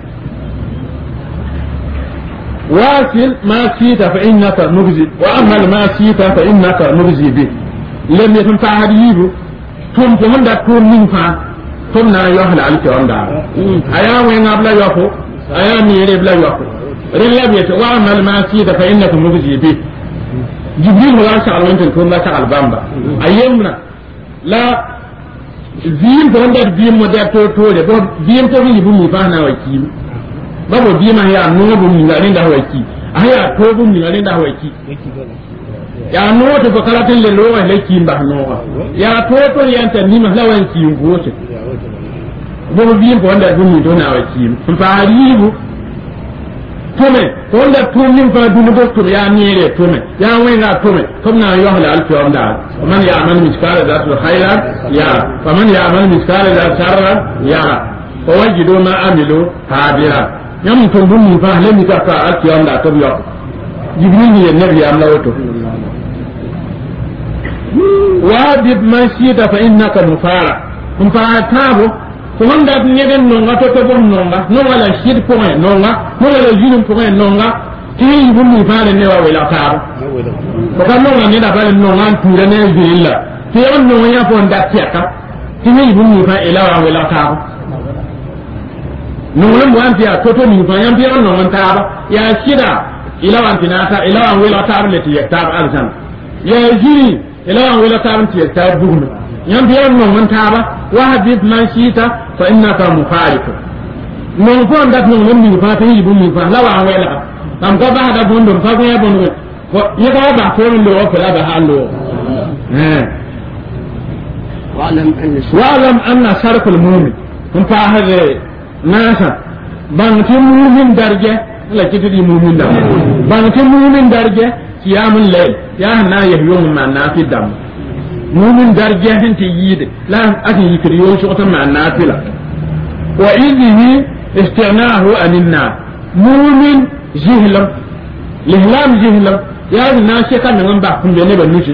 wasil ma sita fa innaka mubzi wa amal ma sita fa innaka mubzi bi lem yatun ta hadibu tum to handa to min fa tum na yo hala alki onda aya we ngabla yo ko aya mi re bla yo ko ren labi to wa amal ma sita fa innaka mubzi bi jibril wala sa alwantin ko la ta albamba ayyamna la zim ko ndar bim mo da to to de bo bim to ni bu mi fa na waki babo bim ya no bu mi ngani da waki aya to bu mi ngani da waki ya no to ko kala tin le lo wa le ki mba no ya to to yanta ni ma la wanki ngote bo bim ko ndar bu mi do na waki fa ribu tome wanda tumin fa dunu doktor ya nire tome ya wenga tome komna yohla alfi onda man ya'mal miskala zatu khairan ya faman ya'mal miskala zatu sharran ya fawajidu ma amilu hadira yam to dum fa le mi ka alfi onda to yo jibril ya nabi amla wato wa bib man shida fa innaka mufara kum fa tabo ko wanda nyeden no ngato to bon nonga no wala shid ko en nonga no wala jinum ko en nonga ti bu mi faare ne wa wala taar ko kan no ngani da faare no ngan tuure ne jilla ti on no ya ko nda tiaka ti ni bu mi fa ila wa wala taar no wala mo anti a to to mi fa yam bi on no ngan taar ya shida ila wa tinata ila wa wala taar le ti taar arjan ya jiri ila wa wala taar ti taar bugno yam bi on no ngan taaba wa hadith man shita fa innaka mufarif non ko ndat non non mi fa tayi bu mi fa la wa wala am ko ba da bondo fa ko ya bondo ko ye ko ba ko ndo ko la ba hando eh wa'lam anna wa'lam anna sharqul mu'min kun fa hade nasa ban tin mu'min darje la kitidi mu'min da ban tin mu'min darje qiyamul layl ya na yahyum ma nafi dam mu'min darje hin ti yide la ati yikriyo so ta ma nafila wa idhi istighna'u aninna mu'min jihlam lihlam jihlam ya na sheka min ba kun ne ba nushi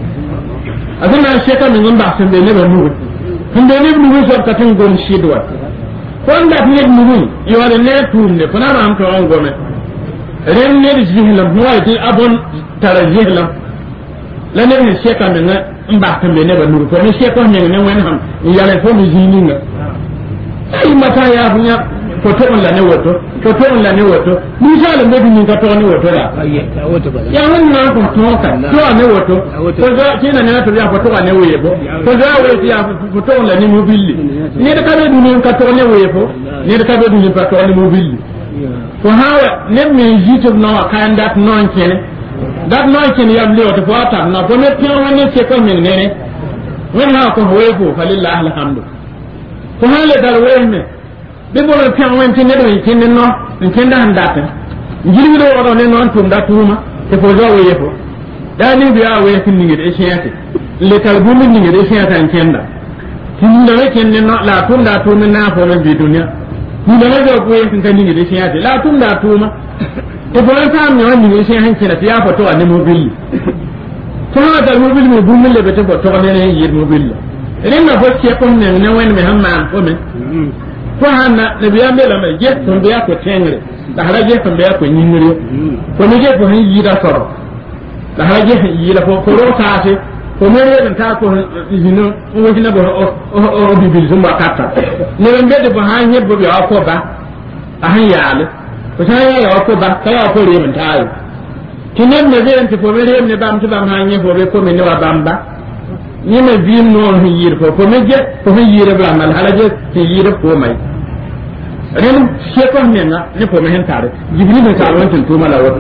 azana sheka min ba kun ne ba nushi kun ne nushi so ta tin gon shidwa wanda ne nushi yo da ne tunne fana ram to on gome ren ne jihlam huwa ti abon tara jihlam la ne sheka min ba kun ne ba nushi ko ne sheka min ne wen ham ya le fo mi jininga ai mata ya bunya ko to on la ne woto ko to on la ne woto ni sala me bi ni ka to ne woto la ya wannan ko to ka to ne woto ko ga kina ne to ya ko to ne webo ko ga we ya ko to on la ni mobilli ni da ka be du ni ka to ne webo ni da ka be du ni ka to ne mobilli ko hawa ne me jito no kan dat non kene dat non kene ya le woto ko ta na ko ne tiyo ne ce ko men ne ne wannan ko webo falillahi alhamdu ko hale dal wemme be bo no tan wen tin ne do tin no tin da handata ngiri do wado ne non tum da tuma te fo zo we yefo da ni biya we tin ni de shiyate le tal bu min ni de shiyata en kenda tin da we ken no la tum da tum na fo no bi dunya ni da ne do ko yen tin ni de shiyate la tum da tuma te bo ta mi on ni de shiyan kena ya fo to an mobile to na da mobile mo bu min le be te fo to ne ne yi mobile ren na fo ke ko ne ne wen me hamma ko me ko hanna ne biya me la me je to biya ko tengre da hara je to biya ko nyingre ko ne je ko hin yi da soro da hara je yi la ko ko ro ta se ko me ne ta ko yino o hina bo o o bi bi zumba kata ne be de bo han he bo bi ko ba a han yaale ko ta ya ko ba ka ya ko re men ta yi kinen ne je en to bo re ne bam to bam han he bo be ko me ne wa bamba ni me vim no hin yir fo fo me je fo hin yir bla mal halaje ti yir fo mai ren shekon ne na ne fo me hen tare jibril ne sa wantin to mala wa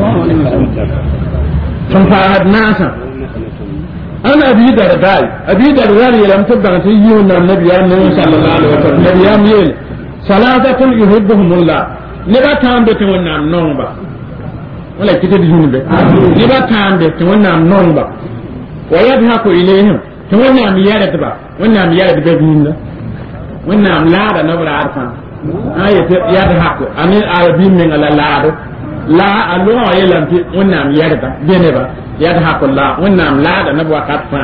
sun fa nasa ana abi dardai abi dardai lam tabba ta yi wannan nabi annabi sallallahu alaihi wasallam nabi ya mi salatatun yuhibbuhumullah ne ba tambe to wannan non ba wala kite di junube ne ba tambe to wannan non ba wa yadhaku ilayhim to wannan mi yada ba wannan mi yada ba binna wannan la da na bara arfa ayat yadhaku amin arabin min ala la la alo ayelam ti wannan mi yada ba bene ba yadhaku la wannan la da na ba katfa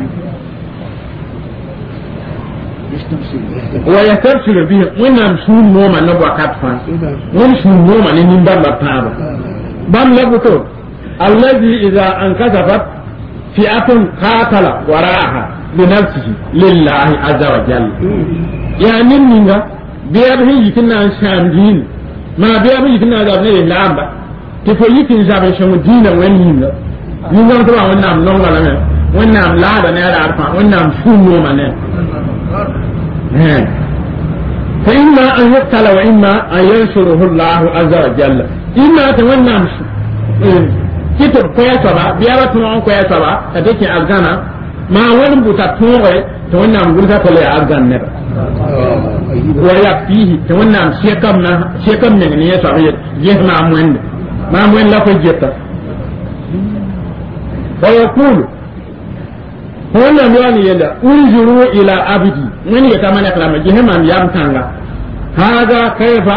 wa yastabshiru bihi wannan sun noma na ba katfa wannan sun noma ne nin ba ba bam labuto allazi idza ankasafat fi'atun qatala wara'aha bi nafsihi lillahi azza wa jalla ya ninninga biya bi yikinna shamdin ma biya bi yikinna da ne lamba ti fo yikin zabe shamu dina wenninga ninga to wannan non wala ne wannan la da ne da arfa wannan sunno mane eh fa imma an yuqtala wa imma an yansuruhu Allah azza wa jalla imma ta wannan kito koya saba biya ba tun koya saba ta take algana ma wani buta tore to wannan gurta ko le algan ne wa ya fihi to wannan shekam na shekam ne ne ya saba ya ma mun ma mun la ko jetta wa yaqulu wannan yani yanda unzuru ila abdi mun ya tamana kalama jihman yam tanga hada kaifa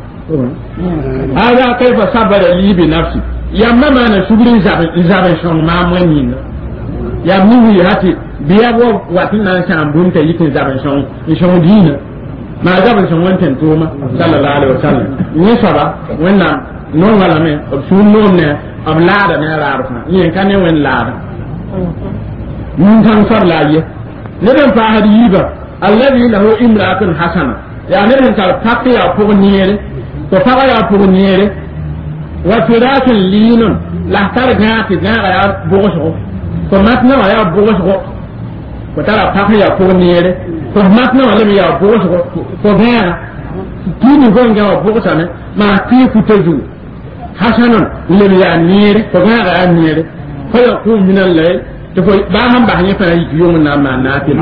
hada kaifa sabara li bi nafsi yamma mana sugrin zabe zabe shon ma mweni ya muhi hati biya wo watin nan shan bunta yitin zabe shon shon dina ma zabe shon wanten tuma sallallahu alaihi wasallam ni saba wannan non wala me sun non ne ablada ne raarfa yin kane wen laada mun tan sarlaye ne dan fa hadiba alladhi lahu imra'atun hasana ya ne dan ta taqiya ko niere to fa ya ko niere wa firatin linun la targa ti ga ya bogo ko matna wa ya bogo ko tara fa ya ko niere ko matna wa le ya bogo ko ga kini gonga wa bogo sana ma ti futeju hasanan le ya niere ko ga ya niere fa ya ku min al-layl to ko ba han ba hanya fa yi yo na ma na ti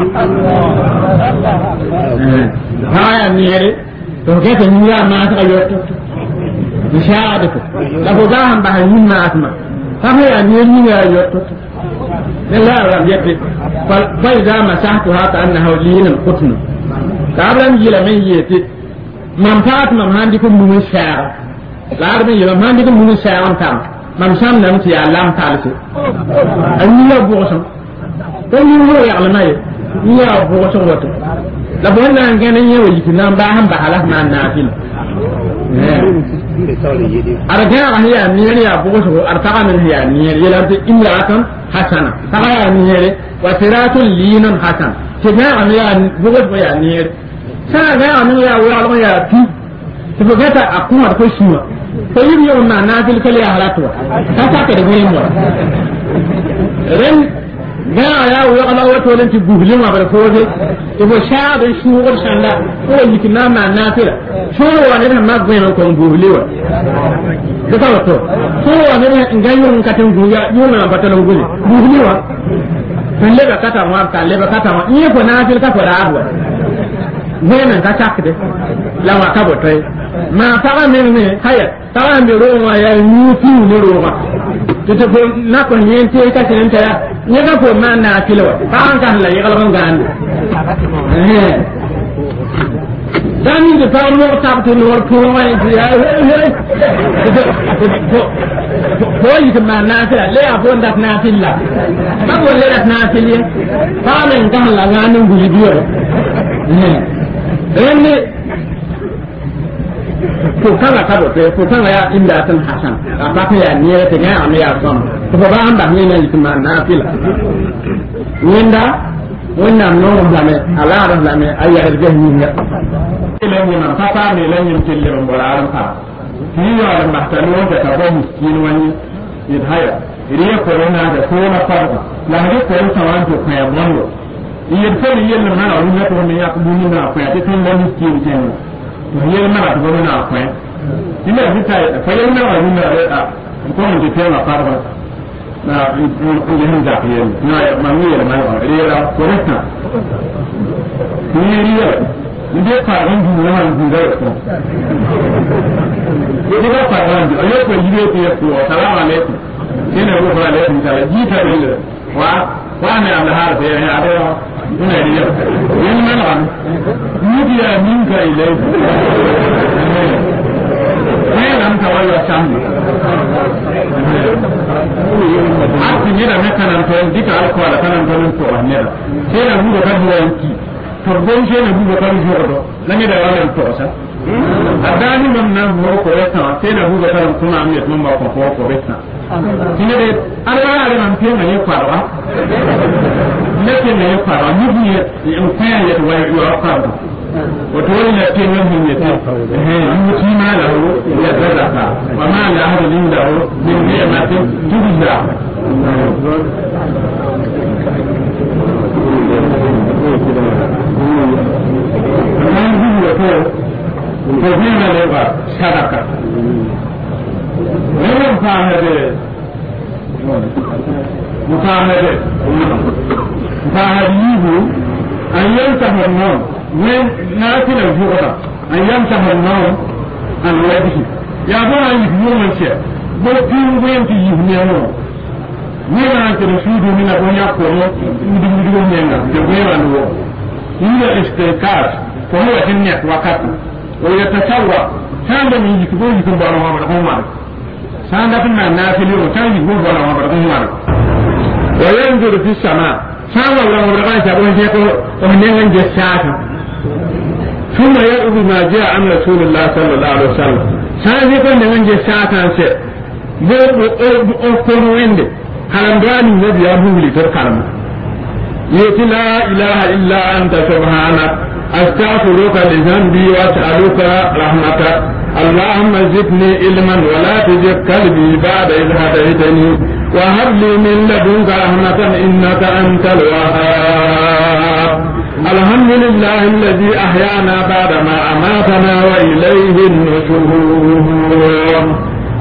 ha ya niere to ga ta ni ya ma ta yo مشاهدته لفظاهم بهين ما أسمع فهي أميرني يا يوتو لا لا يدري فإذا مسحتها كأنه لين القطن قبل أن يجي من يتي من فات من هندكم من الشارع قبل أن يجي من هندكم من الشارع تام من شام نمشي علام ثالث أني أبوسم أني هو يعلم أيه يا أبوسم وتو لبنا أن كان يوجد نام باهم بحاله ما نافل arga hiya niyani ya boso artaga min hiya niyani yelante imra'atan hasana taga ya niyere wa siratul linun hasan tiga an ya boso ya niyere sa ga an ya wa ya ti to gata akuma ko shima to yiri yo na nafil kale ya halatwa ta ta ka da gurin mu ren ga ya wa ala wato lan ti guhli ma bar ko de ibo sha da shugur shanda ko yikina ma nafila shuru wa ne ma gwen ko guhli wa da ka wato shuru wa ne ngayo ngatan guya yuna batalo guhli guhli wa kalle ba kata ma kalle ba kata ma ni ko nafil ka fara abu gwen ka takde la wa ka botai ma fara min ne haya tara mi ro ma ya yuti ne ro ma tete ko na ko nyente ka tinta ya ne ka ko ma na kilo ba an kan la yagal ban gandu eh dani de taw mo tabtu no ko ma ya ko yi ma na kila le a ko ndat na kila ba ko le ndat na kila ba men kan la nganu guli biyo eh ene ko kala ka do ko kala ya inda tan hasan apa ka ya ni te ga am ya som to ba am ba ni ne kuma na fila wenda wannan no da me ala da me ayya da ni ne ile ni na papa ne le ni tille mo ra ka ni ya da mahtalo da ka bo miskin wani idhaya riya corona da corona farko la hade corona sawan to kaya bongo yen fa yen na na ru na to ne ya ku ni na fa ya tin lan ki ni ten to yen na to na fa ina vita fa yen na ru na a ko mun te na farko na yen da yen na ma ni ya ma riya ra corona ni riya ni fa ran du na ran du da ko ni ba fa ran du ayo ko yibe ko ko assalamu alaikum ina ko fa alaikum salam jita ne wa wa ne Allah har da ya da ina riya yin man an mudiya minka ilayka ne nan ka waya samu a tinye da mekanan to dika alkohol kanan to to ne sai na mu da kan wanki to gon sai na mu da kan jodo nan da wannan to sa adani man na mu ko ya ta sai na mu da kan kuma am ya tumba ko ko ko beta tinye de ala ala man fiye na ya farwa lake na ya farwa ni biye in kwaya ya to wai ya farwa wato wani ya ce nan mun ya ta eh mutum ma da ya zaka wa ma la hada min da min ne ma ta tubiza Kofina leva sadaka. Leva mfahade. Mfahade. Mfahade yihu ayyanta hanno when nafila zuwa ayyanta hanno an wadihi. Ya bona yihu manche. Bo pinwenti yihu nemo. Nina ante rasudu mina bonya kono ndi ndi nyenga. De bwewa no. Ila istiqas. Kwa hiyo hinya wakati. ويتسوى كان من يكبر يكون بارو عمر عمر كان دفنا النافلين وكان يكون بارو عمر عمر وينظر في السماء كان الله ربنا يقول يقول ومن جسات ثم يقول ما جاء عن رسول الله صلى الله عليه وسلم كان يقول من جسات انسى بو ويند كلام داني النبي ابو لي تركلم يقول لا اله الا انت سبحانك أستغفرك لذنبي وأسألك رحمتك اللهم زدني علما ولا تزغ قلبي بعد إذ هديتني وهب لي من لدنك رحمة إنك أنت الوهاب الحمد لله الذي أحيانا بعدما أماتنا وإليه النشور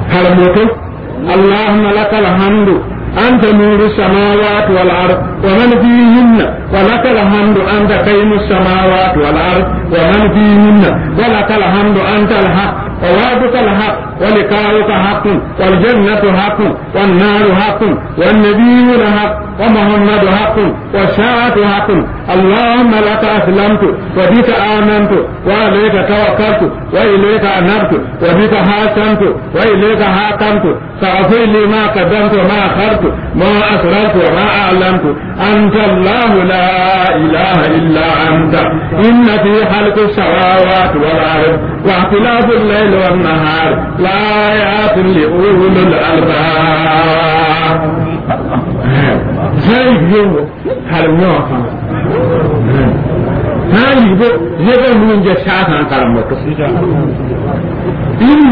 اللهم لك الحمد أنت نور السماوات والأرض ومن فيهن ولك الحمد أنت قيم السماوات والأرض ومن فيهن ولك الحمد أنت الحق ووعدك الحق ولقاؤك حق والجنة حق والنار حق والنبيون حق ومحمد حق والساعة حق اللهم لك أسلمت وبك آمنت وعليك توكلت وإليك أنبت وبك حاكمت وإليك حاكمت فاغفر لي ما قدمت وما أخرت ما أسررت وما أعلمت أنت الله لا إله إلا أنت إن في خلق السماوات والأرض واختلاف الليل والنهار لآيات لأولي الألباب زي يوم كلمة هاي يبو يبو من جسات عن كلمة إن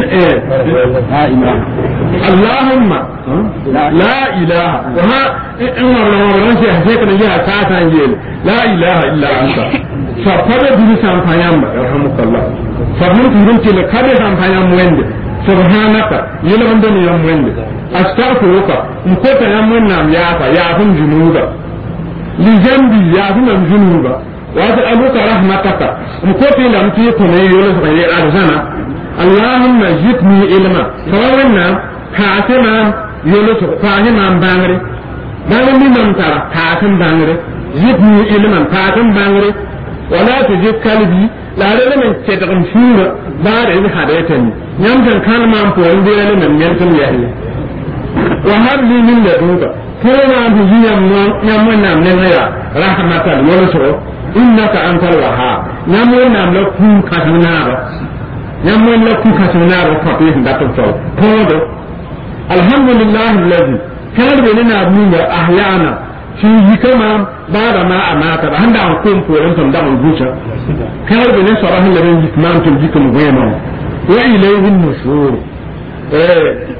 اللهم لا إله وها إن الله رنسي هسيك نجيها ساعة يل لا إله إلا أنت فقد بلسان فيام رحمك الله فهمت رنسي لكبه فيام وند سبحانك يلغن دني يوم وند أستغفرك مكوتا يوم ونام يافا يافن جنوبا لجنبي يافن جنوبا وأسألك رحمتك مكوتا لم تيكن يولس غير أرزانا اللهم زدني علما فوانا حاسما يولس فاهما بانغري بانغري من ترى حاسم بانغري زدني علما حاسم بانغري ولا تزد قلبي لا لا من تدغم شورا بعد إذ حديثني يمكن كان ما أمبورن دينا من يمكن يهي وهب لي من لدنك كما به يمنا من غير رحمة يولسو إنك أنت الوهاب يمنا لكم كثنارا يمنا لكم كثنارا فقيه دكتور كودو الحمد لله الذي كان بيننا من أحيانا في كما بعد ما أمات عند أن قوم فورنتم دعوا الجوشة كان بين صراحة لبين جسمان تلجيكم غيما وإليه النشور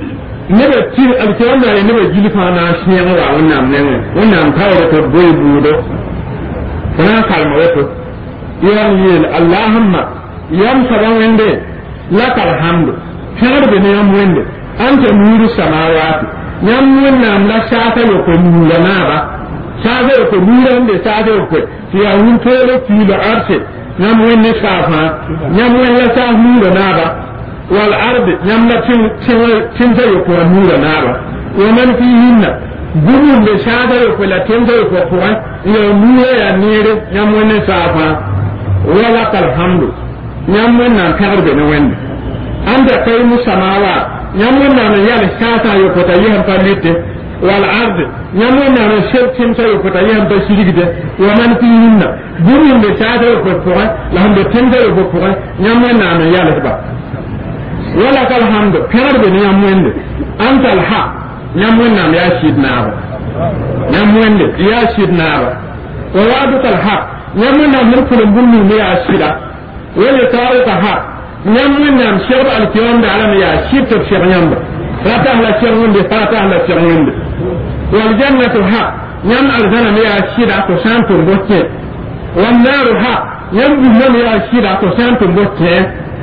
neba ti alkiwanda ya neba jilifa na shiyan wa wannan nan wannan kawo ta boy budo kana kalma wato yan yel allahumma yam saban wende lakal hamdu fi'ar be ne yam wende anta nuru samawati yam wannan la shata yo ko nuru na ba shata yo ko nuru wende shata yo ko ya hun tore fi la arse yam wende safa yam wende sa nuru na ba wal ard yam la tin tin yo ko nuru na ba wa man fihinna gumun da shata yo ko la tin yo ko ko ya nuru ya nire yam wende safa wala kal hamdu yam wannan karbe ne wende anda kai musamawa yam wannan ya la shata yo ko ta yihan palite wal ard yam wannan shirkin ta yo ko ta yihan ba shirigide wa man fihinna gumun da shata yo ko ko la hande tende yo ko ko yam wannan ya la ba wala kal hamdu karbe ne yam wende anta al haq yam wannan ya shidna ba yam wende ya shidna ba wa wa'duka al haq yam wannan mulkul bunni ne ya shida wala ta'uka haq yam wannan shirb al kiyam da alam ya shita shir yamba fatah la shir wende fatah la shir wende wal jannatu haq yam al janna ya shida ko santu botte wan naru haq yam bunni ya shida ko santu botte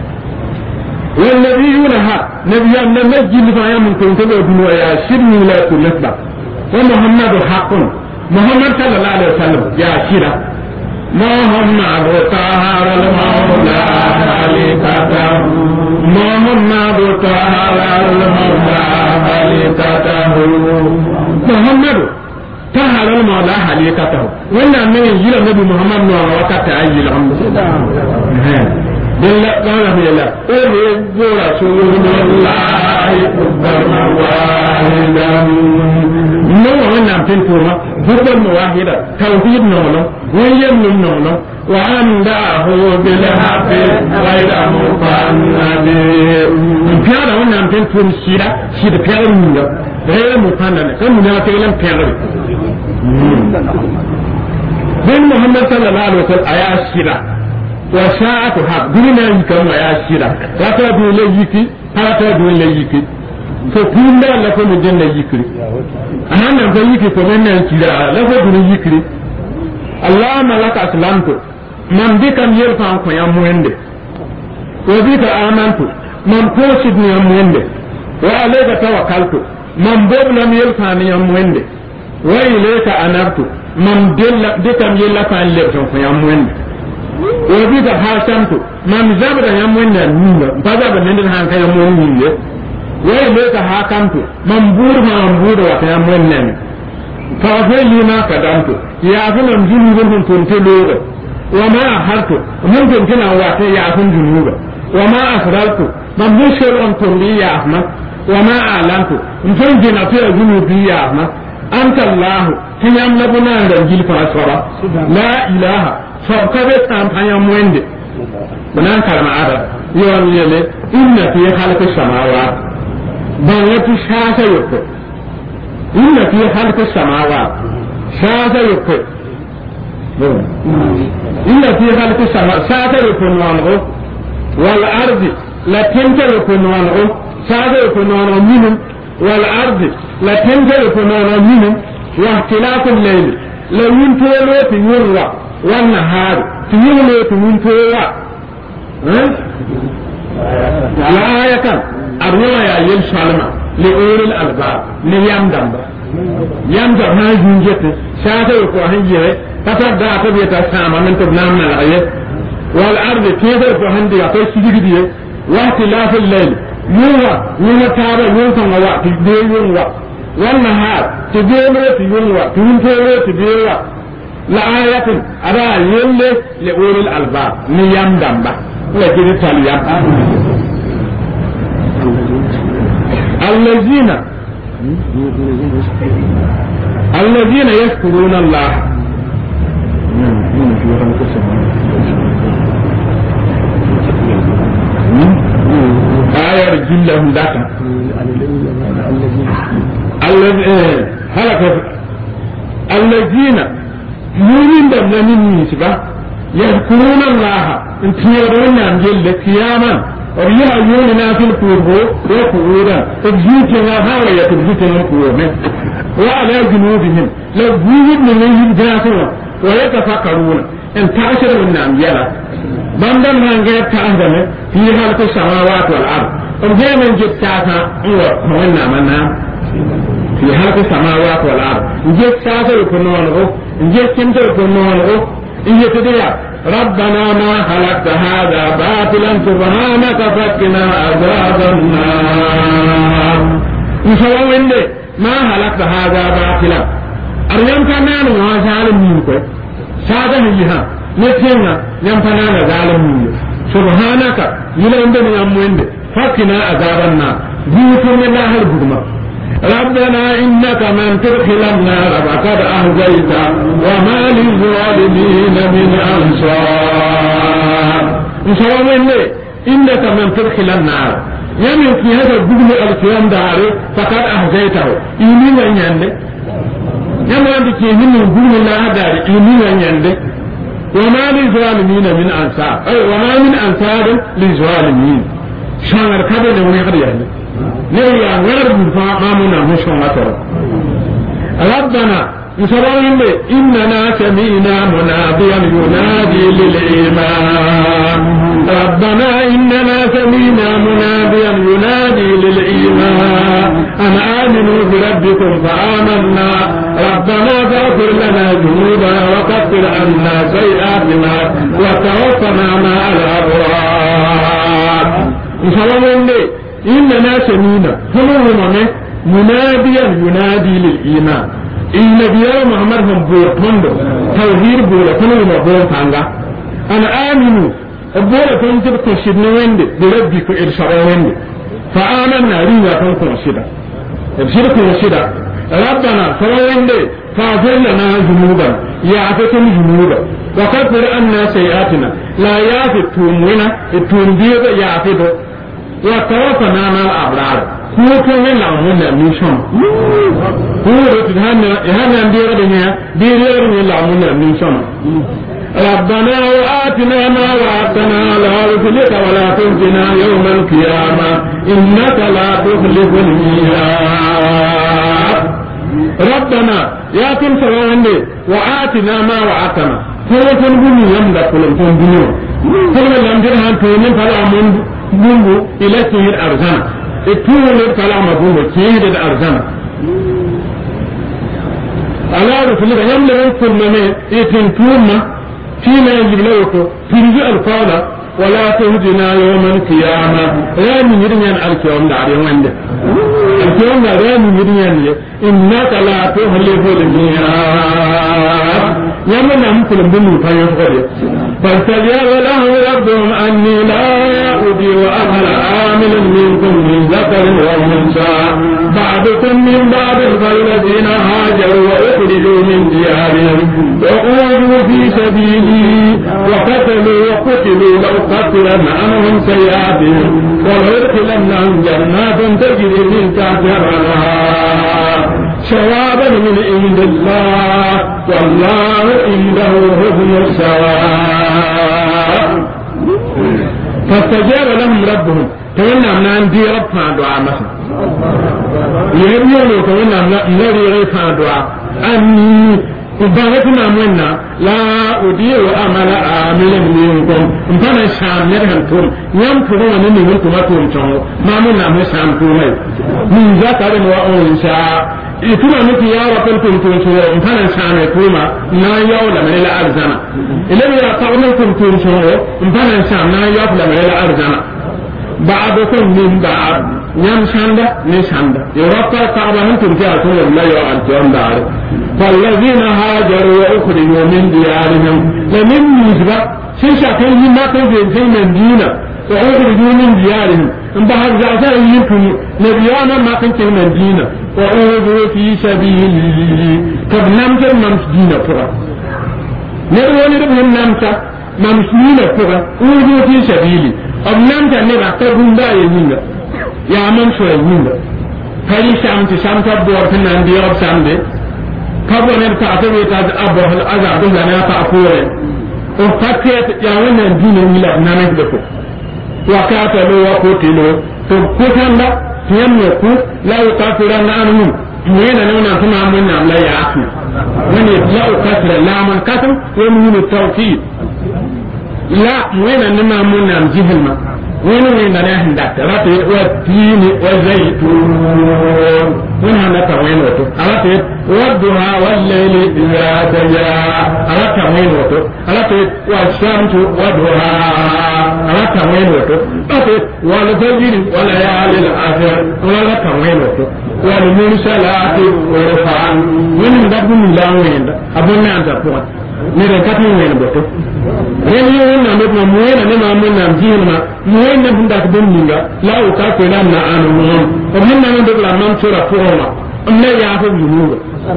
wal nabiyuna haq nabiyyan namjil fa yam kuntu bi ya shirni la kullatba wa muhammadu haqqun muhammad sallallahu alaihi wasallam ya shida محمد طهر المولى خليقته محمد طهر المولى خليقته محمد طهر المولى خليقته وانا من يجيل النبي محمد نور وقت عجل الحمد بالله قال بالله أريد رسول الله قدرا واحدا نوع من تنتوما قدرا واحدا توحيد نولا ويم نولا وعنده بالحق غير مفند كان وانا تنتوم شيرا شيرا كان نولا غير مفند كان نولا تكلم كان بين محمد صلى الله عليه وسلم آيات شيرا وساعة حق دون أن يكون ويأشيرا فتا دون ليكي فتا دون ليكي فكل لا لكم الجنة يكري أنا نفسي يكي فمن يكري لكم دون يكري اللهم لك أسلمت من بك يرفع يا موند وبك آمنت من قوسد يا موند وعليك توكلت من باب لم يرفع يا موند وإليك أنبت من بك يرفع يا موند وبيت حاسمت من زبر يمون النور فذا بنن هان كان يمون نيه ويلك حاكمت من بور ما بور ويمون نن فاضل ما قدمت يا فن جنوب كنت لوغ وما أحرت ممكن كنا وقت يا فن جنوب وما أسررت من بشر أن تولي يا أحمد وما أعلنت ممكن كنا في جنوب يا أحمد أنت الله تيام لبنا رجل فاسورا لا إله فكذا تامحيا موند بنان كلام عرب يوم يلي إن في خلق السماوات بنيت شاسة يكتب إن في خلق السماوات شاسة يكتب إن في خلق السماوات شاسة يكون وانغو والأرض لا تنتر يكون وانغو شاسة يكون وانغو منهم والأرض لا تنتر يكون وانغو منهم واختلاف الليل لو ينتولوا في يروى والنهار تيولي تمنتوا الآية كان الرواية يلسلم لأول الألباب ليامدم يامدم ما ينجت ساتة يقوهن جيه فتبدا تبيتا ساما من تبنام من الآية والأرض كيف يقوهن دي أطول سجد دي واختلاف الليل يوى يوى تابع يوى وقت دي يوى والنهار تبيولي تيولي تمنتوا تبيولي لآية أرى يلي لأولي الألباب نيام دمبا لكن تاليام الذين الذين يذكرون الله آية رجل لهم ذاتا الذين يريد من النسبة يذكرون الله انتيرون عن جل قياما ويا يوننا في الكوبو وكورا تبجيتنا هاوية تبجيتنا الكوبو وعلى جنوبهم لو جيد من يجب جاسوا ويتفكرون ان تعشر من نعم يلا بندم من غير تعهدنا في خلق السماوات والارض وغير من جد ساسا هو مونا منا في خلق السماوات والارض جد ساسا يكونون جد سمسا يكونون إن يتدعى ربنا ما خلقت هذا باطلا سبحانك فقنا عذاب النار وسوى وندي ما خلقت هذا باطلا أريم كمان ما ظالم منك ساده يها نتينا يم كمان ظالم منك سبحانك يلا عندنا يم وندي فقنا عذاب النار بيوتنا الله الجمع ربنا إنك من تدخل النار فقد أهزيت وما للظالمين من أنصار نسوى مني إنك من تدخل النار يمن في هذا الجبل الكيام داري فقد أهزيته إيمين ينده يمن عندك من الجبل الله داري إيمين ينده وما للظالمين من أنصار أي وما من أنصار للظالمين شانر كذا لو يقدر يعني نيا غير مامونا مش ماتر ربنا نسألهم إننا سمينا مناديا ينادي للإيمان ربنا إننا سمينا مناديا ينادي للإيمان أن آمنوا بربكم فآمنا ربنا فاغفر لنا ذنوبنا وكفر عنا سيئاتنا وتوفنا مع الأبرار نسألهم إننا سمينا فلوهم مناديا ينادي للإيمان إن بيا محمد هم بور تندو توحيد بور فلوهم بور تانغا أنا آمنوا بور تنجب تشدنا وند بربك إرشاد وند فآمنا رينا تنكم شدا إرشاد شدا ربنا فلوند فاغفر لنا ذنوبنا يعفتم ذنوبنا وكفر عنا سيئاتنا لا يعفي التومنا التومبيض يعفده وتوفنا مع الأبرار هو كان يلعبون الميشون هو رتهنا هنا ندير بينها دير يلعبون الميشون ربنا وآتنا ما وعدتنا على رسلك ولا تخزنا يوم القيامة إنك لا تخلف الميعاد ربنا يا كل سوان وآتنا ما وعدتنا هو كان بني يمدك كل بني كل لم ترهن تومن فلا من mungu ila sihir arzana etuule kalama bungo sihir arzana ala rasulika yamle kunna etin tuma fina jiblawto firji alqala wala tuhdina yawmal qiyamah rami yirnyan alqiyam dare wande alqiyam dare rami yirnyan innaka la tuhlifu al-mi'ad yamna mukul bungu fayo khode فاستجاب له ربهم أني لا أضيع عمل عامل منكم من ذكر وأنثى بعضكم من بعض فالذين هاجروا وأخرجوا من ديارهم وأوذوا في سبيلي وقتلوا وقتلوا لأكفرن عنهم سيئاتهم ولأدخلنهم جنات تجري من تحتها الأنهار ثوابا من عند الله والله عنده حسن الثواب فاستجاب لهم ربهم تولى من عندي رفع دعاء مثلا يهبون تولى الذي رفع دعاء أني وباركنا منا لا أضيع عمل عامل منكم فانا شام يرهنتم يمكرون أنني منكم أتوم ما منا مشام تومي من ذكر وأنثى ituma miki ya rabal kuntum suwa mfana sana kuma na yawla min al arzana idan ya ta'amul kuntum suwa mfana sana na yawla min al arzana ba'dakum min ba'd yam shanda ni shanda yurqa ta'amun kuntum ya rasulullah ya al-qiyam dar فالذين هاجروا وأخرجوا من ديارهم لمن نسبة سيشاكين ما تنزل في مدينة وأخرجوا من ديارهم انبهر زعزاء يكون نبيانا ما كنت مدينة وأوذوا في سبيله كبنامت الممسدين فرا نرواني ربهم نامتا ممسدين فرا أوذوا في سبيله أبنامت نبع تبون دا يمينة يا من شوى يمينة فلي سامت سامت أبوار فنان ديرب سامت kabo ne ta ta ne ta abu hal azab da na ta afore o fakke ya wannan dinin mila na ne da ko وقاتلوا وقتلوا فكتن يملكوا لا يقاتلن عنهم وين نونا كما منا لا يعقل من لا يقاتل لا من قتل ومن التوكيد لا وين نما منا جهلنا وين وين نحن دكتورات والتين والزيتون وين هذا وين وتو ألات والضحى والليل إذا سجى ألات وين وتو ألات والشمس والضحى ألات وين وتو ألات والفجر وليالي العشر ألات وين وتو والمرسلات عرفا وين دبنا من لا وين أبونا أنت فوق nire kati ngene boto reni wonna me ma muena ne ma mun nam jinma muena bunda ko bonninga la o ka ko na na anu non o min na ndo la man sura foma amne ya fa yunu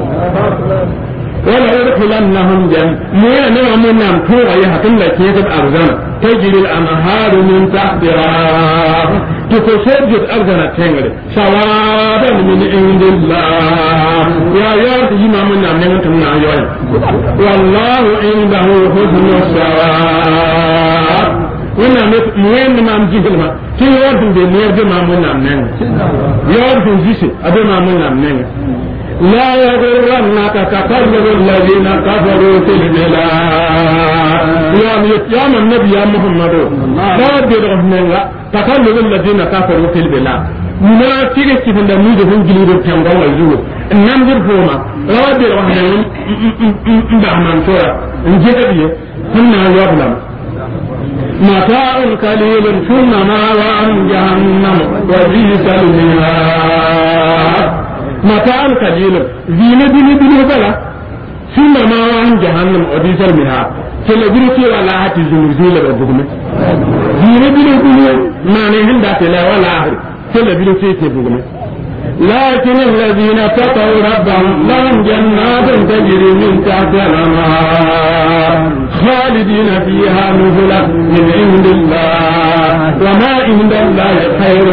wala yadkhulannahum jan muena ne ma mun nam to ya hakin la ke ga arzana tajri al anharu min tahtiha to ko sejid arzana tengale sawaban min indillah ya ya di ma mun nam ne mutum na yoy والله عنده حسن الثواب وانا موين ما مجيل ما كي يوردن دي نيرد ما منا منن يوردن جيسي ابي ما منا منن لا يغرنك تقلب الذين كفروا في البلاد يا يا النبي يا محمد لا يغرنك تقلب الذين كفروا في البلاد ما تيجي تفند ميجي هنجلي رتشانغا ويزو نمبر فوما رابي رحمه بحمان شورا انجدبيه هنا يظلم متاع قليل ثم ماوى جهنم وبئس المهاد متاع قليل زينة بني بني بلا ثم ماوى جهنم وبئس المهاد كلا بني ولا هاتي زنزيل ربكم زينة بني بني ما نهن داتلا ولا آخر كلا بني سيكي بكم لكن الذين اتقوا ربهم لهم جنات تجري من تحتها الانهار خالدين فيها نزلا من عند الله وما عند الله خير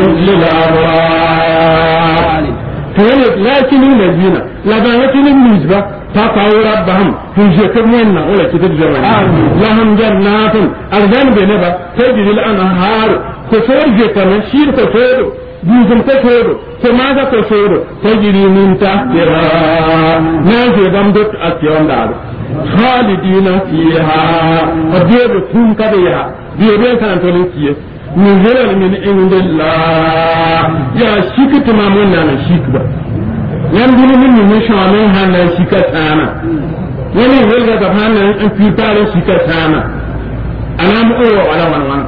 للابرار لكن الذين لكن النسبة تقوا ربهم في جكرنا ولا كتب زمان لهم جنات أرضان بنبا تجري الانهار كفور جكرنا شير كفور بيزم كفور فماذا كفور تجري من تحتها نازل بمدت أتيون دار خالدين فيها فبيب كون كبيها بيبين كان توليسيه نزلا من عند الله يا شيك تمامون أنا شيك با ينبغي من نشامين هنا شيكا سانا يعني هلغا دفعنا أن تيتار شيكا سانا أنا مؤوى ولا ونوان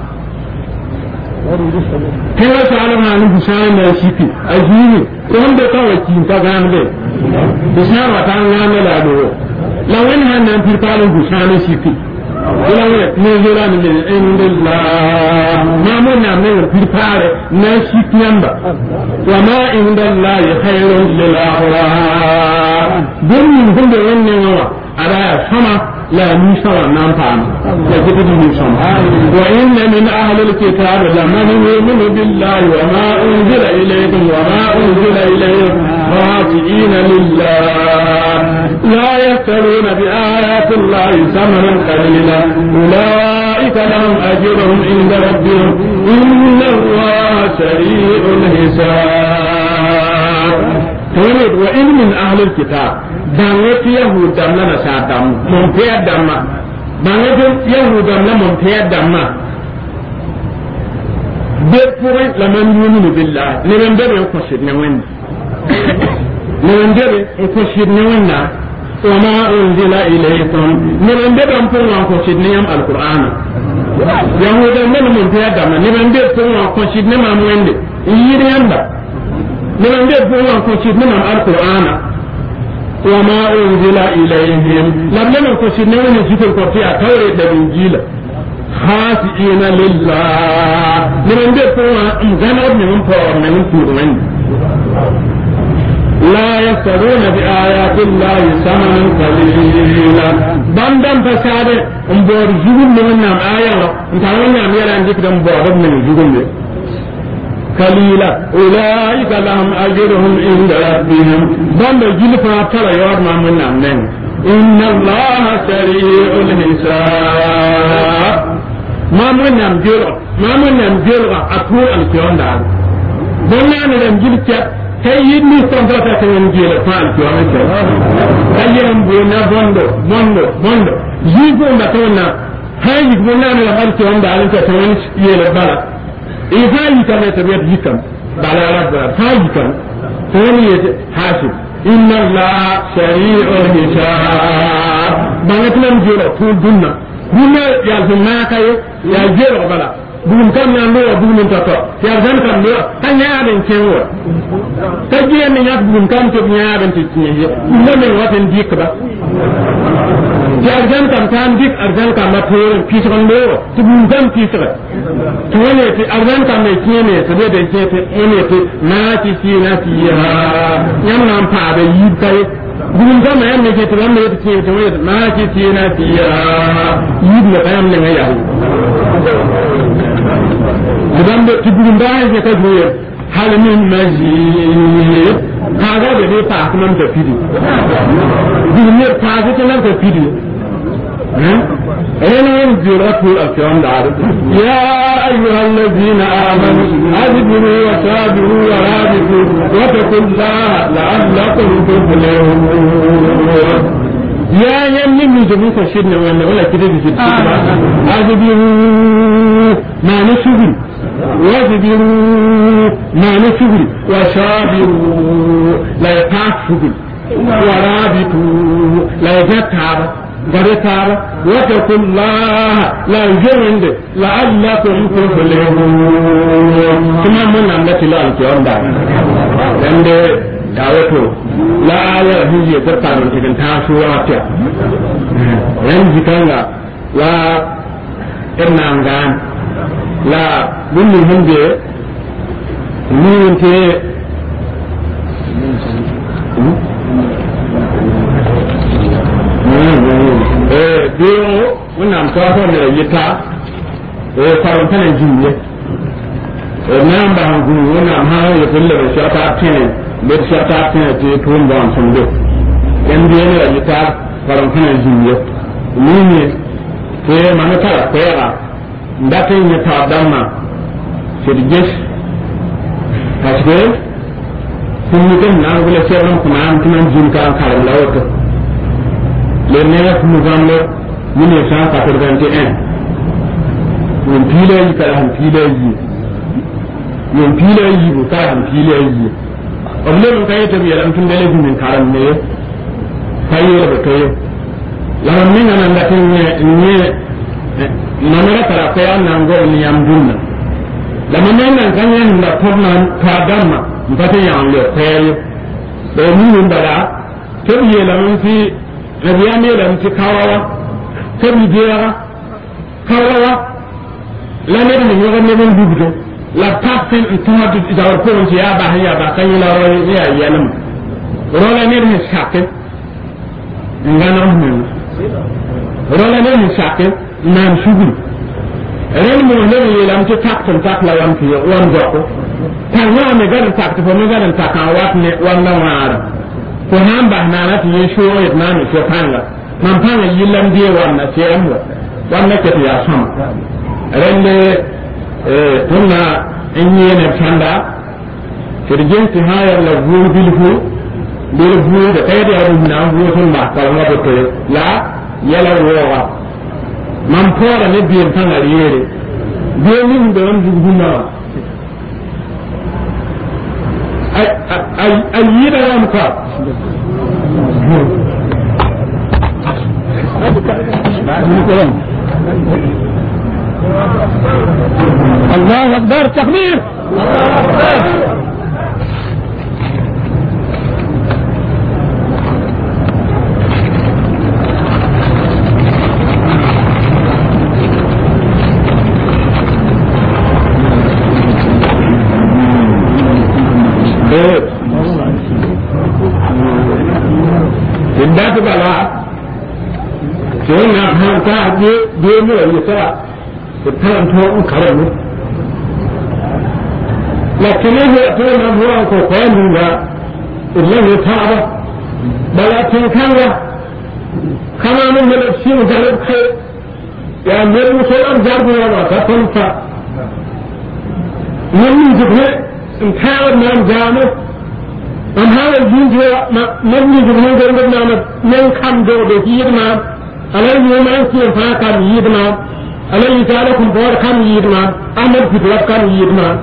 كيف تعلم عن بسان الشيكي أجيني وهم بتوى كينتا غامبه بسان وطان غامل أدوه لو إنها ننتيتار بسان الشيكي ولو نزلا من عند الله ما منا من الفرقار نشيك نمبر وما عند الله خير للأبرار دون من كل ونوى على سما لا نسوى نامتان لكتب نسوى وإن من أهل الكتاب لمن يؤمن بالله وما أنزل إليكم وما أنزل إليكم خاشعين لله لا يشترون بآيات الله ثمنا قليلا أولئك لهم أجرهم عند ربهم إن الله سريع الحساب تولد وإن من أهل الكتاب بانت يهود دمنا نسادم منفيا دمنا بانت يهود دمنا منفيا دمنا بيرفوري لمن يؤمن بالله لمن دبي يقصد نوين لمن دبي يقصد نوين وما أنزل إليكم لمن دبي يقصد نيام القرآن يهود دمنا منفيا دمنا لمن دبي يقصد نيام وين يريان دا لمن دبي يقصد نيام القرآن وما أنزل إليهم لم يكن نوين ذكر قرطي أتوري الإنجيل خاشعين لله لمن دفعوا مغنب من فور من فورمين لا يشترون بآيات الله ثمنا قليلا بندم فساد مبور زغل من نام آية انت عارفين نعم يلا عندك دم بور من زغل قليلا أولئك لهم أجرهم عند ربهم بند جلفا ترى يوم من نام إن الله سريع الحساب ما من نام جرى mamun nan jelga atur al kiyonda bonna ne dan gilka tay yidni sonta ta tan jela fa al kiyonda kayen bona bondo bondo bondo yigo na tona hayi bonna ne al kiyonda al ta tan yela bala e hayi kan ta biya hikam bala rabba hayi kan toni hasib inna allaha shari'ul hisab bangatlam jela tu dunna dunna ya zunna kay ya jela bala bugum kam na ndo bugum ta to ya zan kam ndo tan ya ben kenwo tajiye ni yak bugum kam to nya ben ti tiye ndo men waten dikba ya zan kam tan dik arjan kam ma to fi so ndo to bugum kam fi so to ne ti arjan kam ne tiene to de de te ene te na ti ti na ti ya yam nan pa be yibai bugum kam ya ne ke to ne ti to na ti ti na ti ya yib ne kam ne ya idan da tibulun da ya ka goye halamin majid kaga da ne fa kuma da fidi dinne fa ga nan da fidi eh ana yin jiratu al-kiram da ya ayyuhal ladina amanu ajibu wa sabiru wa rabitu wa taqullaha la'allakum tuflihun ya yanni mi da muka shirne wannan wala kide da shi ajibu ma nasubi واجبروا ما نسبر وشابروا لا يتعفوا ورابطوا لا يجتعب غريتار واتقوا الله لا يجرند لعلكم تفلحون كما من نملك الله الكرام دار عند دعوته لا يهي ترتار من تاسوات ينزكنا لا إرنانغان لا بني هندي مين تي eh biyo wannan kafa ne yita eh faran kana jinne eh nan ba hangu wannan ha ya kulle da shata tene da shata tene te tun ba sun do yan biyo ne yita faran kana jinne ni ne ke manata kwera ndate nye ta dama sirjes kasbe kunu kan na gule seram kuma am tunan jin ka kala lawto le ne mu gamlo mille neuf cent quatre-vingt-un mun pile yi kala han pile yi mun pile yi bu ka han pile yi oble mun kay to biya am tun dele min karam ne kayo ba to la min nan ndate nye nye namara tara ko ya nango ni am dunna la manen nan kan yan la porna ta damma mbate ya an le tayo do mun bala to biye la mun fi rabiya me la mun kawawa to biya kawawa la ne ni yoga ne mun dubdo la tapin itumatu idawar ko on ya ba ya ba kan la ro ya yanam rola ne ni sakke ngana mun rola ne ni sakke nan shugul ren mo ne yelam to takton takla wan ki wan goko tan wa me garan takto fo me garan takan wat ne wala wara ko hamba na na ti yesho et na no so panga man panga yilam die wan na se amwa wan na ke ya sam ren le eh tunna enye ne fanda kirjin ti hayar la bur bilfu bil bur da kayda aru na bur sun ma kalma to la yala wowa man fora ne biyan tan ariyere biyan min da wani gudunma ay ay ay yida ram ka الله اكبر تكبير Tidak bala, jangan hantar dia dia ni lagi saya, kita untuk karam. Lakin ini tu nak buat kau kau juga, ini ni thara, bala tingkangnya, kamu ni mesti menjadi kau, yang mesti orang jago orang tak pun tak, من جبهة انتهى من جامع من هذا الجنجة من جبهة جنبنا من كم دور يدنا على اليوم أنسي فاكم يدنا على يتعلقون بور كم يدنا أمر فتوات كم يدنا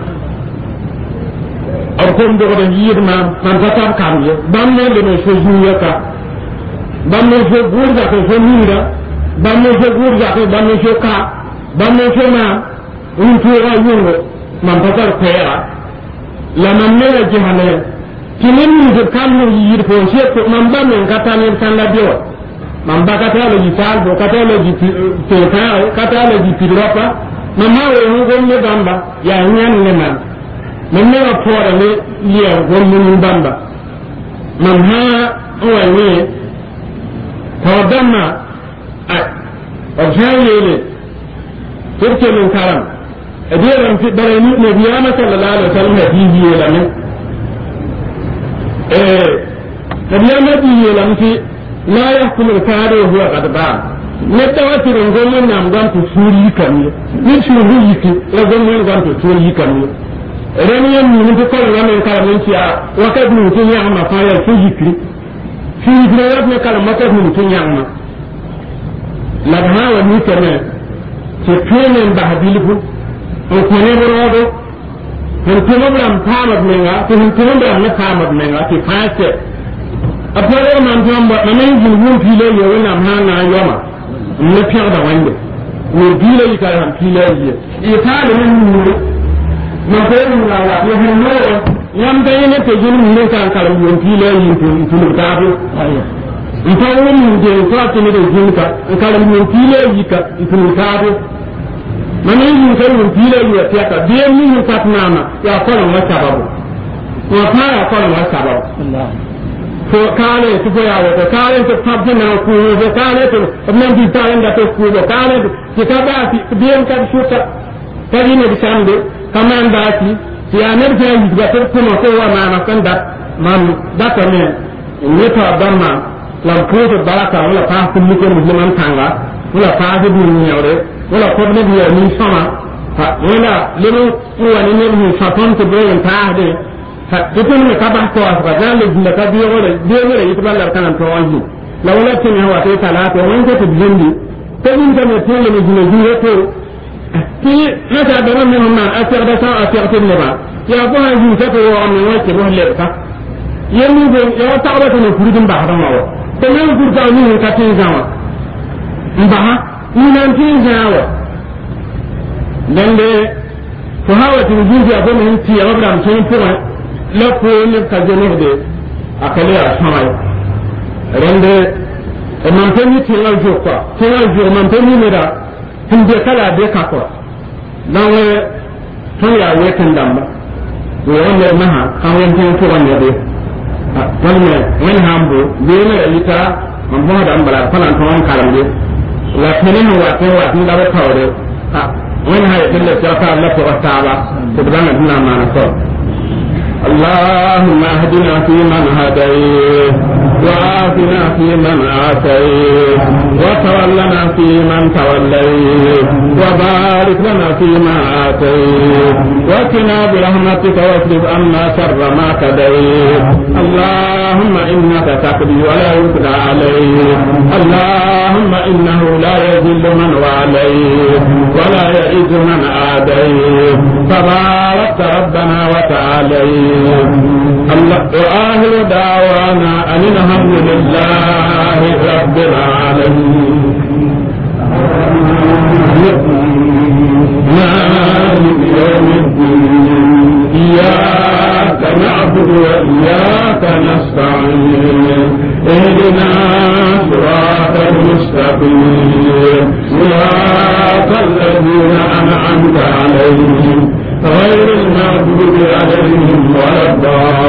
أركم دور يدنا من فتام كم يد بامن لنا شجوية بامن شجور ذاك شميرة بامن شجور ذاك بامن شكا بامن شما ونتوغا يوم من فتار خيرا لمن نرى جهنم kinin ni kan ni yir ko sheto man ba men kata ni kan la biwa man ba kata le jital do kata le ji te ka kata le ji piropa man ma we ho gon ne bamba ya nyan ne man man ne wa fora le ya gon ni bamba man ha o wa ni to damma a o jayele turke min karam adiran fi bare ni nabiyana sallallahu alaihi wasallam hadihi la min نبيامتي يلمتي لا يحكم الكاد وهو غضبان نتواتر نقول نعم قام تسوري كامل من سوري كي لازم من قام تسوري كامل رمي من تقول رمي كلام شيء وقت من تنيا ما فايا سيجري سيجري ربنا كلام ما كان من تنيا ما لبها ونيكنا تكون بهديله وكونه برادو hun kuma bram tamad menga to hun kuma bram na tamad menga ti fase apare man jamba na men jin hun file yo na ma na yoma ne piya da wande ne dile yi ka han file yi e ta da men mu na ko mu la la yo hun no yam da ne te jin mun kan kala yo file yi to to ta do ita wani mun je ko ta ne da jin ka kala yo file yi ka to ta do man yi sai mun file yi ya ka biye min fatnama ya kola wa sababu wa fa ya kola wa sababu ko kale to ya wa kale to tabna ku ko kale to man bi ta inda to ku ko kale ki ka ba ti biye ka shuta ta ni ne bisande kaman da ti ya ne da yi ga to kuma ko wa ma na kan da man da ta ne ne ta damma lam ko to baraka wala fa ku ni ko musliman tanga wala fa du ni yore wala ko ne biya ni sama wala lemu wani ne mu sapon to be en taade to ne ka ba ko asba dal le ka biyo wala biyo ne yi balla kan to wanju la wala tin hawa te talata wani ko to bindi to min da ne tele ne jine jine to ti na ta da min ma asir da sa asir tin ne ba ya ko ha ju ta ko wa ne wa ke bo le ka yemi be ya ta ba to ne furudin ba ha ma wa to ne furta ni ka tin zama mbaha ni nan tin zawa dan de ko hawa tin juji a gomen ti ya wabram tin puma la ko ne ka jeno de akale a samay rende e man tan ni tin al jokka tin al jokka man tan ni mera tin de kala de ka ko dan we tan ya we tan damba we wonne maha kan won tin to wonne de wonne wen hambo de ne ita man bo da ambala falan to on karam de la tene wa te wa tin da ba tawre ha وين هاي كل الشركاء التي وتعالى تبدأنا بنا ما نصر اللهم اهدنا فيمن هديت وعافنا فيمن عافيت وتولنا فيمن توليت وبارك لنا فيما آتيت وقنا برحمتك واصرف عنا شر ما قضيت اللهم إنك تقضي ولا يقضى عليك اللهم إنه لا يذل من واليت ولا يئز من عاديت تبارك ربنا وتعاليت الله وآخر دعوانا أن الحمد لله رب العالمين مالك يوم الدين إياك نعبد وإياك نستعين اهدنا صراط المستقيم صراط الذين أنعمت عليهم غير المغضوب عليهم ولا الضالين